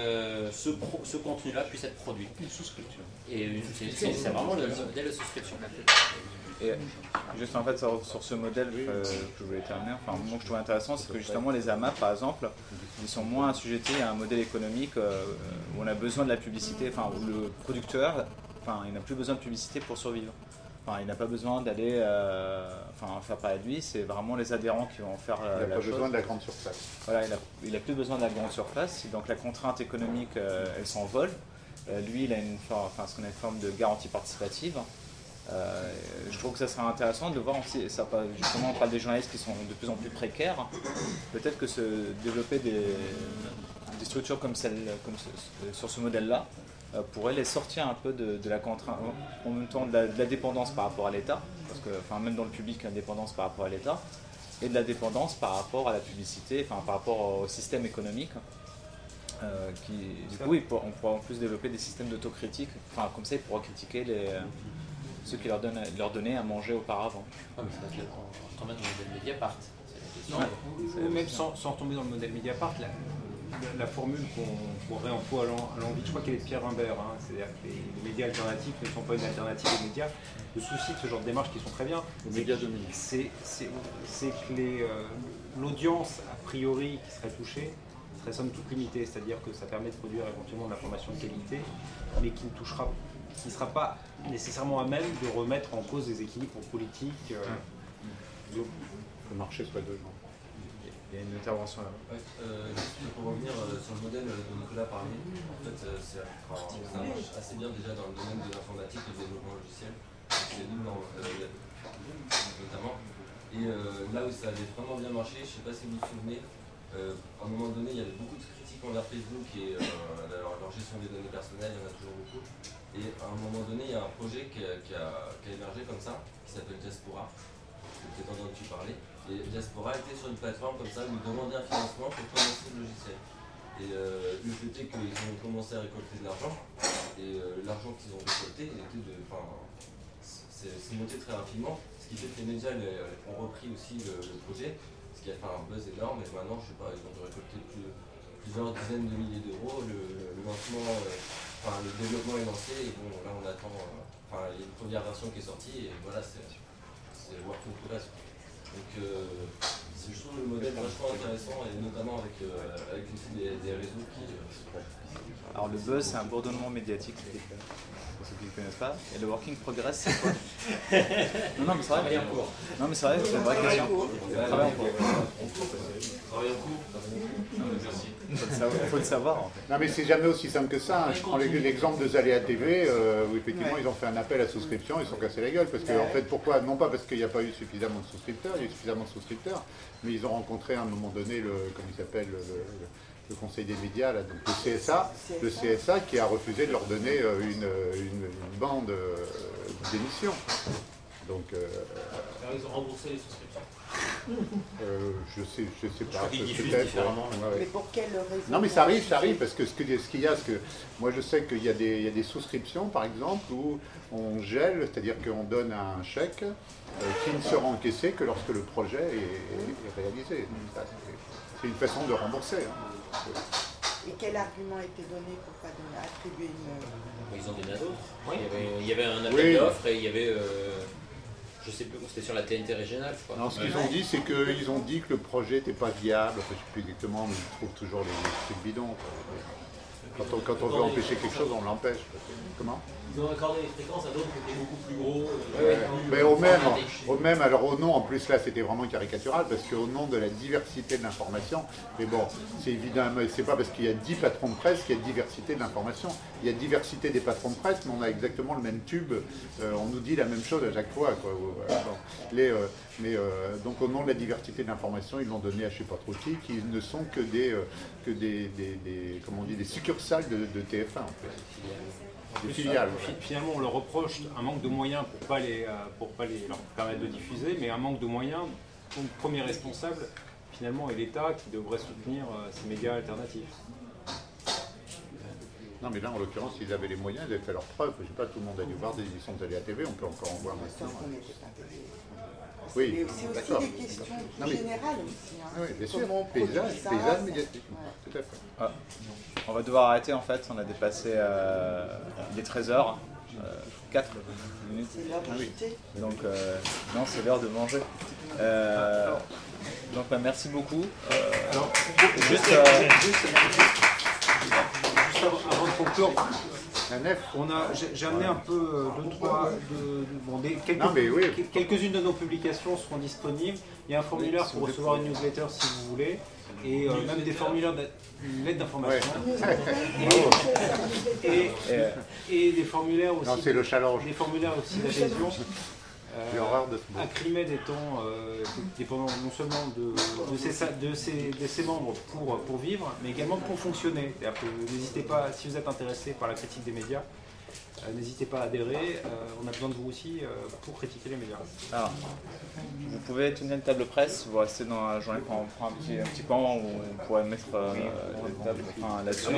ce contenu-là puisse être produit. Une souscription. Et c'est vraiment le modèle de souscription. Et juste en fait sur ce modèle que je voulais terminer, moi que je trouve intéressant, c'est que justement les AMAP par exemple, ils sont moins assujettés à un modèle économique où on a besoin de la publicité, où le producteur, il n'a plus besoin de publicité pour survivre. Il n'a pas besoin d'aller faire parler de lui, c'est vraiment les adhérents qui vont faire il n'a pas besoin de la grande surface. Voilà, il n'a plus besoin de la grande surface, donc la contrainte économique, elle s'envole. Lui, il a ce qu'on a une forme de garantie participative. Je trouve que ça serait intéressant de voir aussi, justement on parle des journalistes qui sont de plus en plus précaires, peut-être que se développer des structures comme sur ce modèle-là pourrait les sortir un peu de la contrainte, en même temps de la dépendance par rapport à l'État, parce que même dans le public, la dépendance par rapport à l'État, et de la dépendance par rapport à la publicité, par rapport au système économique. Du coup, on pourra en plus développer des systèmes d'autocritique, comme ça ils pourront critiquer ceux qui leur donnaient à manger auparavant. Ouais, mais ça on retombe dans le modèle Mediapart. Même sans retomber dans le modèle Mediapart, la formule qu'on réemploie à l'envie, je crois qu'elle est de Pierre Humbert, c'est-à-dire que les médias alternatifs ne sont pas une alternative aux médias. Le souci de ce genre de démarche qui sont très bien, c'est que l'audience a priori qui serait touchée serait somme toute limitée, c'est-à-dire que ça permet de produire éventuellement de l'information de qualité, mais qui ne sera pas nécessairement à même de remettre en cause des équilibres politiques. Le marché soit de gens. Il y a une intervention là. Ouais, juste pour revenir sur le modèle dont Nicolas parlait, en fait, ça marche assez bien déjà dans le domaine de l'informatique et du développement logiciel, c'est nous notamment. Et là où ça avait vraiment bien marché, je ne sais pas si vous vous souvenez, à un moment donné, il y avait beaucoup de critiques envers Facebook et leur gestion des données personnelles, il y en a toujours beaucoup. Et à un moment donné, il y a un projet qui a émergé comme ça, qui s'appelle Diaspora. Vous avez peut-être entendu parler. Et Diaspora était sur une plateforme comme ça, où ils demandaient un financement pour commencer le logiciel. Et le fait est qu'ils ont commencé à récolter de l'argent, et l'argent qu'ils ont récolté, c'est monté très rapidement, ce qui fait que les médias ont repris aussi le projet, ce qui a fait un buzz énorme, et maintenant, je sais pas, ils ont récolté plusieurs dizaines de milliers d'euros, le lancement, le développement est lancé, et bon, là on attend, il y a une première version qui est sortie, et voilà, c'est work in progress. Donc Je trouve le modèle vachement intéressant, et notamment avec aussi des réseaux qui... Alors le buzz, c'est un bourdonnement médiatique, pour ceux qui ne connaissent pas. Et le working progress, c'est quoi? Non, mais c'est vrai. Travailler en cours. Non, mais c'est vrai, c'est une vraie question. Travailler en cours. Travailler en cours. Il faut le savoir, en fait. Non, mais c'est jamais aussi simple que ça. Hein. Je prends l'exemple de Zaléa TV, où effectivement ils ont fait un appel à souscription, ils se sont cassés la gueule. Parce que, en fait, pourquoi? Non pas parce qu'il n'y a pas eu suffisamment de souscripteurs, il y a eu suffisamment de souscripteurs, mais ils ont rencontré à un moment donné comment il s'appelle, le Conseil des médias, là, donc le CSA qui a refusé de leur donner une bande d'émissions. Donc, Alors ils ont remboursé les souscriptions. je sais pas, qu'ils diffusent peut-être. différemment. Ouais. Mais pour quelle raison? Non, mais ça arrive, parce que ce qu'il y a, moi je sais qu'il y a des souscriptions, par exemple, où on gèle, c'est-à-dire qu'on donne un chèque qui ne sera encaissé que lorsque le projet est réalisé. C'est une façon de rembourser. Hein. Et quel argument a été donné pour pas attribuer une... Ils ont donné à d'autres. Oui. Il y avait un appel d'offres et il y avait... je sais plus, c'était sur la TNT régionale, je crois. Non, ce qu'ils ont dit, c'est qu'ils ont dit que le projet n'était pas viable. Enfin, je ne sais plus exactement, mais ils trouvent toujours les trucs bidons. Quand on veut empêcher quelque chose, on l'empêche. Comment? Ils ont accordé les fréquences à d'autres qui étaient beaucoup plus gros. Mais au même, alors au nom, en plus là c'était vraiment caricatural, parce qu'au nom de la diversité de l'information, mais bon, c'est évident, c'est pas parce qu'il y a 10 patrons de presse qu'il y a diversité de l'information. Il y a diversité des patrons de presse, mais on a exactement le même tube, on nous dit la même chose à chaque fois. Quoi. Bon. Donc au nom de la diversité de l'information, ils l'ont donné à je sais pas trop qui ne sont que des comment on dit, des succursales de TF1 en fait. Des filiales. Finalement, on leur reproche un manque de moyens pour pas leur permettre de diffuser, mais un manque de moyens, donc le premier responsable, finalement, est l'État qui devrait soutenir ces médias alternatifs. Non, mais là, en l'occurrence, s'ils avaient les moyens, ils avaient fait leurs preuves. Je ne sais pas, tout le monde a dû voir des émissions de télé à TV, on peut encore en voir maintenant. Oui, c'est aussi des questions générales aussi. Hein. Oui, bien sûr. Paysage médiatique. Ouais. Tout à fait. Ah. On va devoir arrêter en fait, on a dépassé les 13h, 4 minutes. C'est l'heure de jeter. Donc, non, c'est l'heure de manger. Donc, merci beaucoup. Alors, juste avant de conclure, j'ai amené un peu quelques-unes de nos publications seront disponibles. Il y a un formulaire pour recevoir une newsletter si vous voulez, et même des formulaires une lettre d'information. Ouais. Et des formulaires aussi. Non, c'est le challenge. Des formulaires aussi d'adhésion. J'ai horreur de ce mot. Acrimed étant dépendant non seulement de ses membres pour vivre, mais également pour fonctionner. N'hésitez pas, si vous êtes intéressé par la critique des médias, n'hésitez pas à adhérer. On a besoin de vous aussi pour critiquer les médias. Alors, vous pouvez tenir une table presse, vous restez dans la journée, on prend un petit pan où on pourrait mettre une table là-dessus.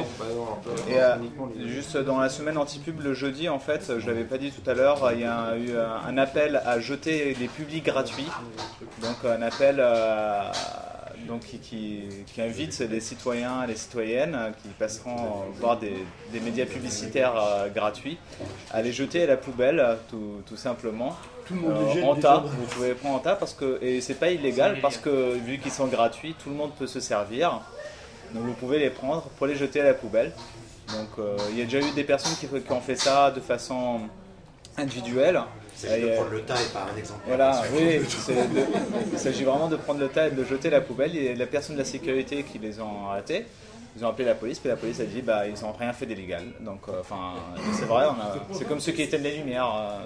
Et juste dans la semaine anti-pub, le jeudi, en fait, je ne l'avais pas dit tout à l'heure, il y a eu un appel à jeter les publics gratuits. Donc un appel donc, qui invite les citoyens et les citoyennes qui passeront voir des médias publicitaires gratuits à les jeter à la poubelle, tout simplement. Tout le monde les jette en déjà. tas, vous pouvez les prendre en tas parce que, et c'est pas illégal parce que vu qu'ils sont gratuits, tout le monde peut se servir. Donc vous pouvez les prendre pour les jeter à la poubelle. Donc il y a déjà eu des personnes qui ont fait ça de façon individuelle. Il s'agit de prendre le tas et pas un exemplaire. Voilà, oui, il s'agit vraiment de prendre le tas et de le jeter à la poubelle. Il y a la personne de la sécurité qui les ont arrêtés. Ils ont appelé la police, puis la police a dit ils n'ont rien fait d'illégal. Donc, c'est vrai, c'est comme ceux qui éteignent les lumières.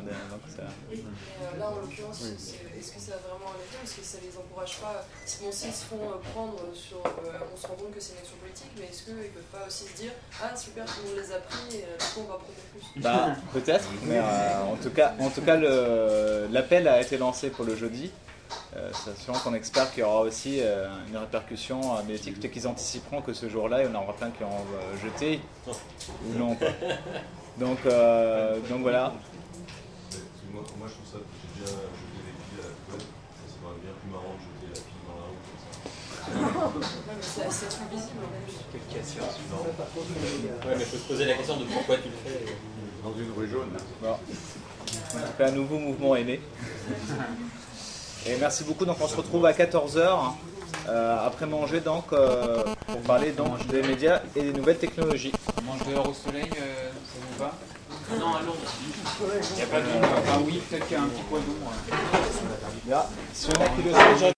Là, en l'occurrence, est-ce que ça a vraiment un effet? Est-ce que ça les encourage pas? S'ils se font prendre sur. On se rend compte que c'est une action politique, mais est-ce qu'ils ne peuvent pas aussi se dire ah super, tout le monde les a pris, et du coup on va prendre plus? Peut-être, mais en tout cas l'appel a été lancé pour le jeudi. Sachant qu'on espère qu'il y aura aussi une répercussion médiatique, peut-être qu'ils anticiperont que ce jour-là, il y en aura plein qui ont jeté ou non. Quoi. Donc voilà. Moi je trouve ça que j'ai déjà jeté les filles à la poubelle, ça serait bien plus marrant de jeter la fille dans la rue comme ça. C'est plus visible en plus. Quelle cassure, ouais, mais il faut se poser la question de pourquoi tu le fais. Dans une rue jaune. Bon. En tout cas, un nouveau mouvement est né. Et merci beaucoup. Donc on se retrouve à 14h après manger donc pour parler donc des médias et des nouvelles technologies. On mange dehors au soleil, ça vous va? Non, à Londres. Il n'y a pas d'ombre. Enfin oui, peut-être qu'il y a un petit point d'ombre. Là, si on a qui le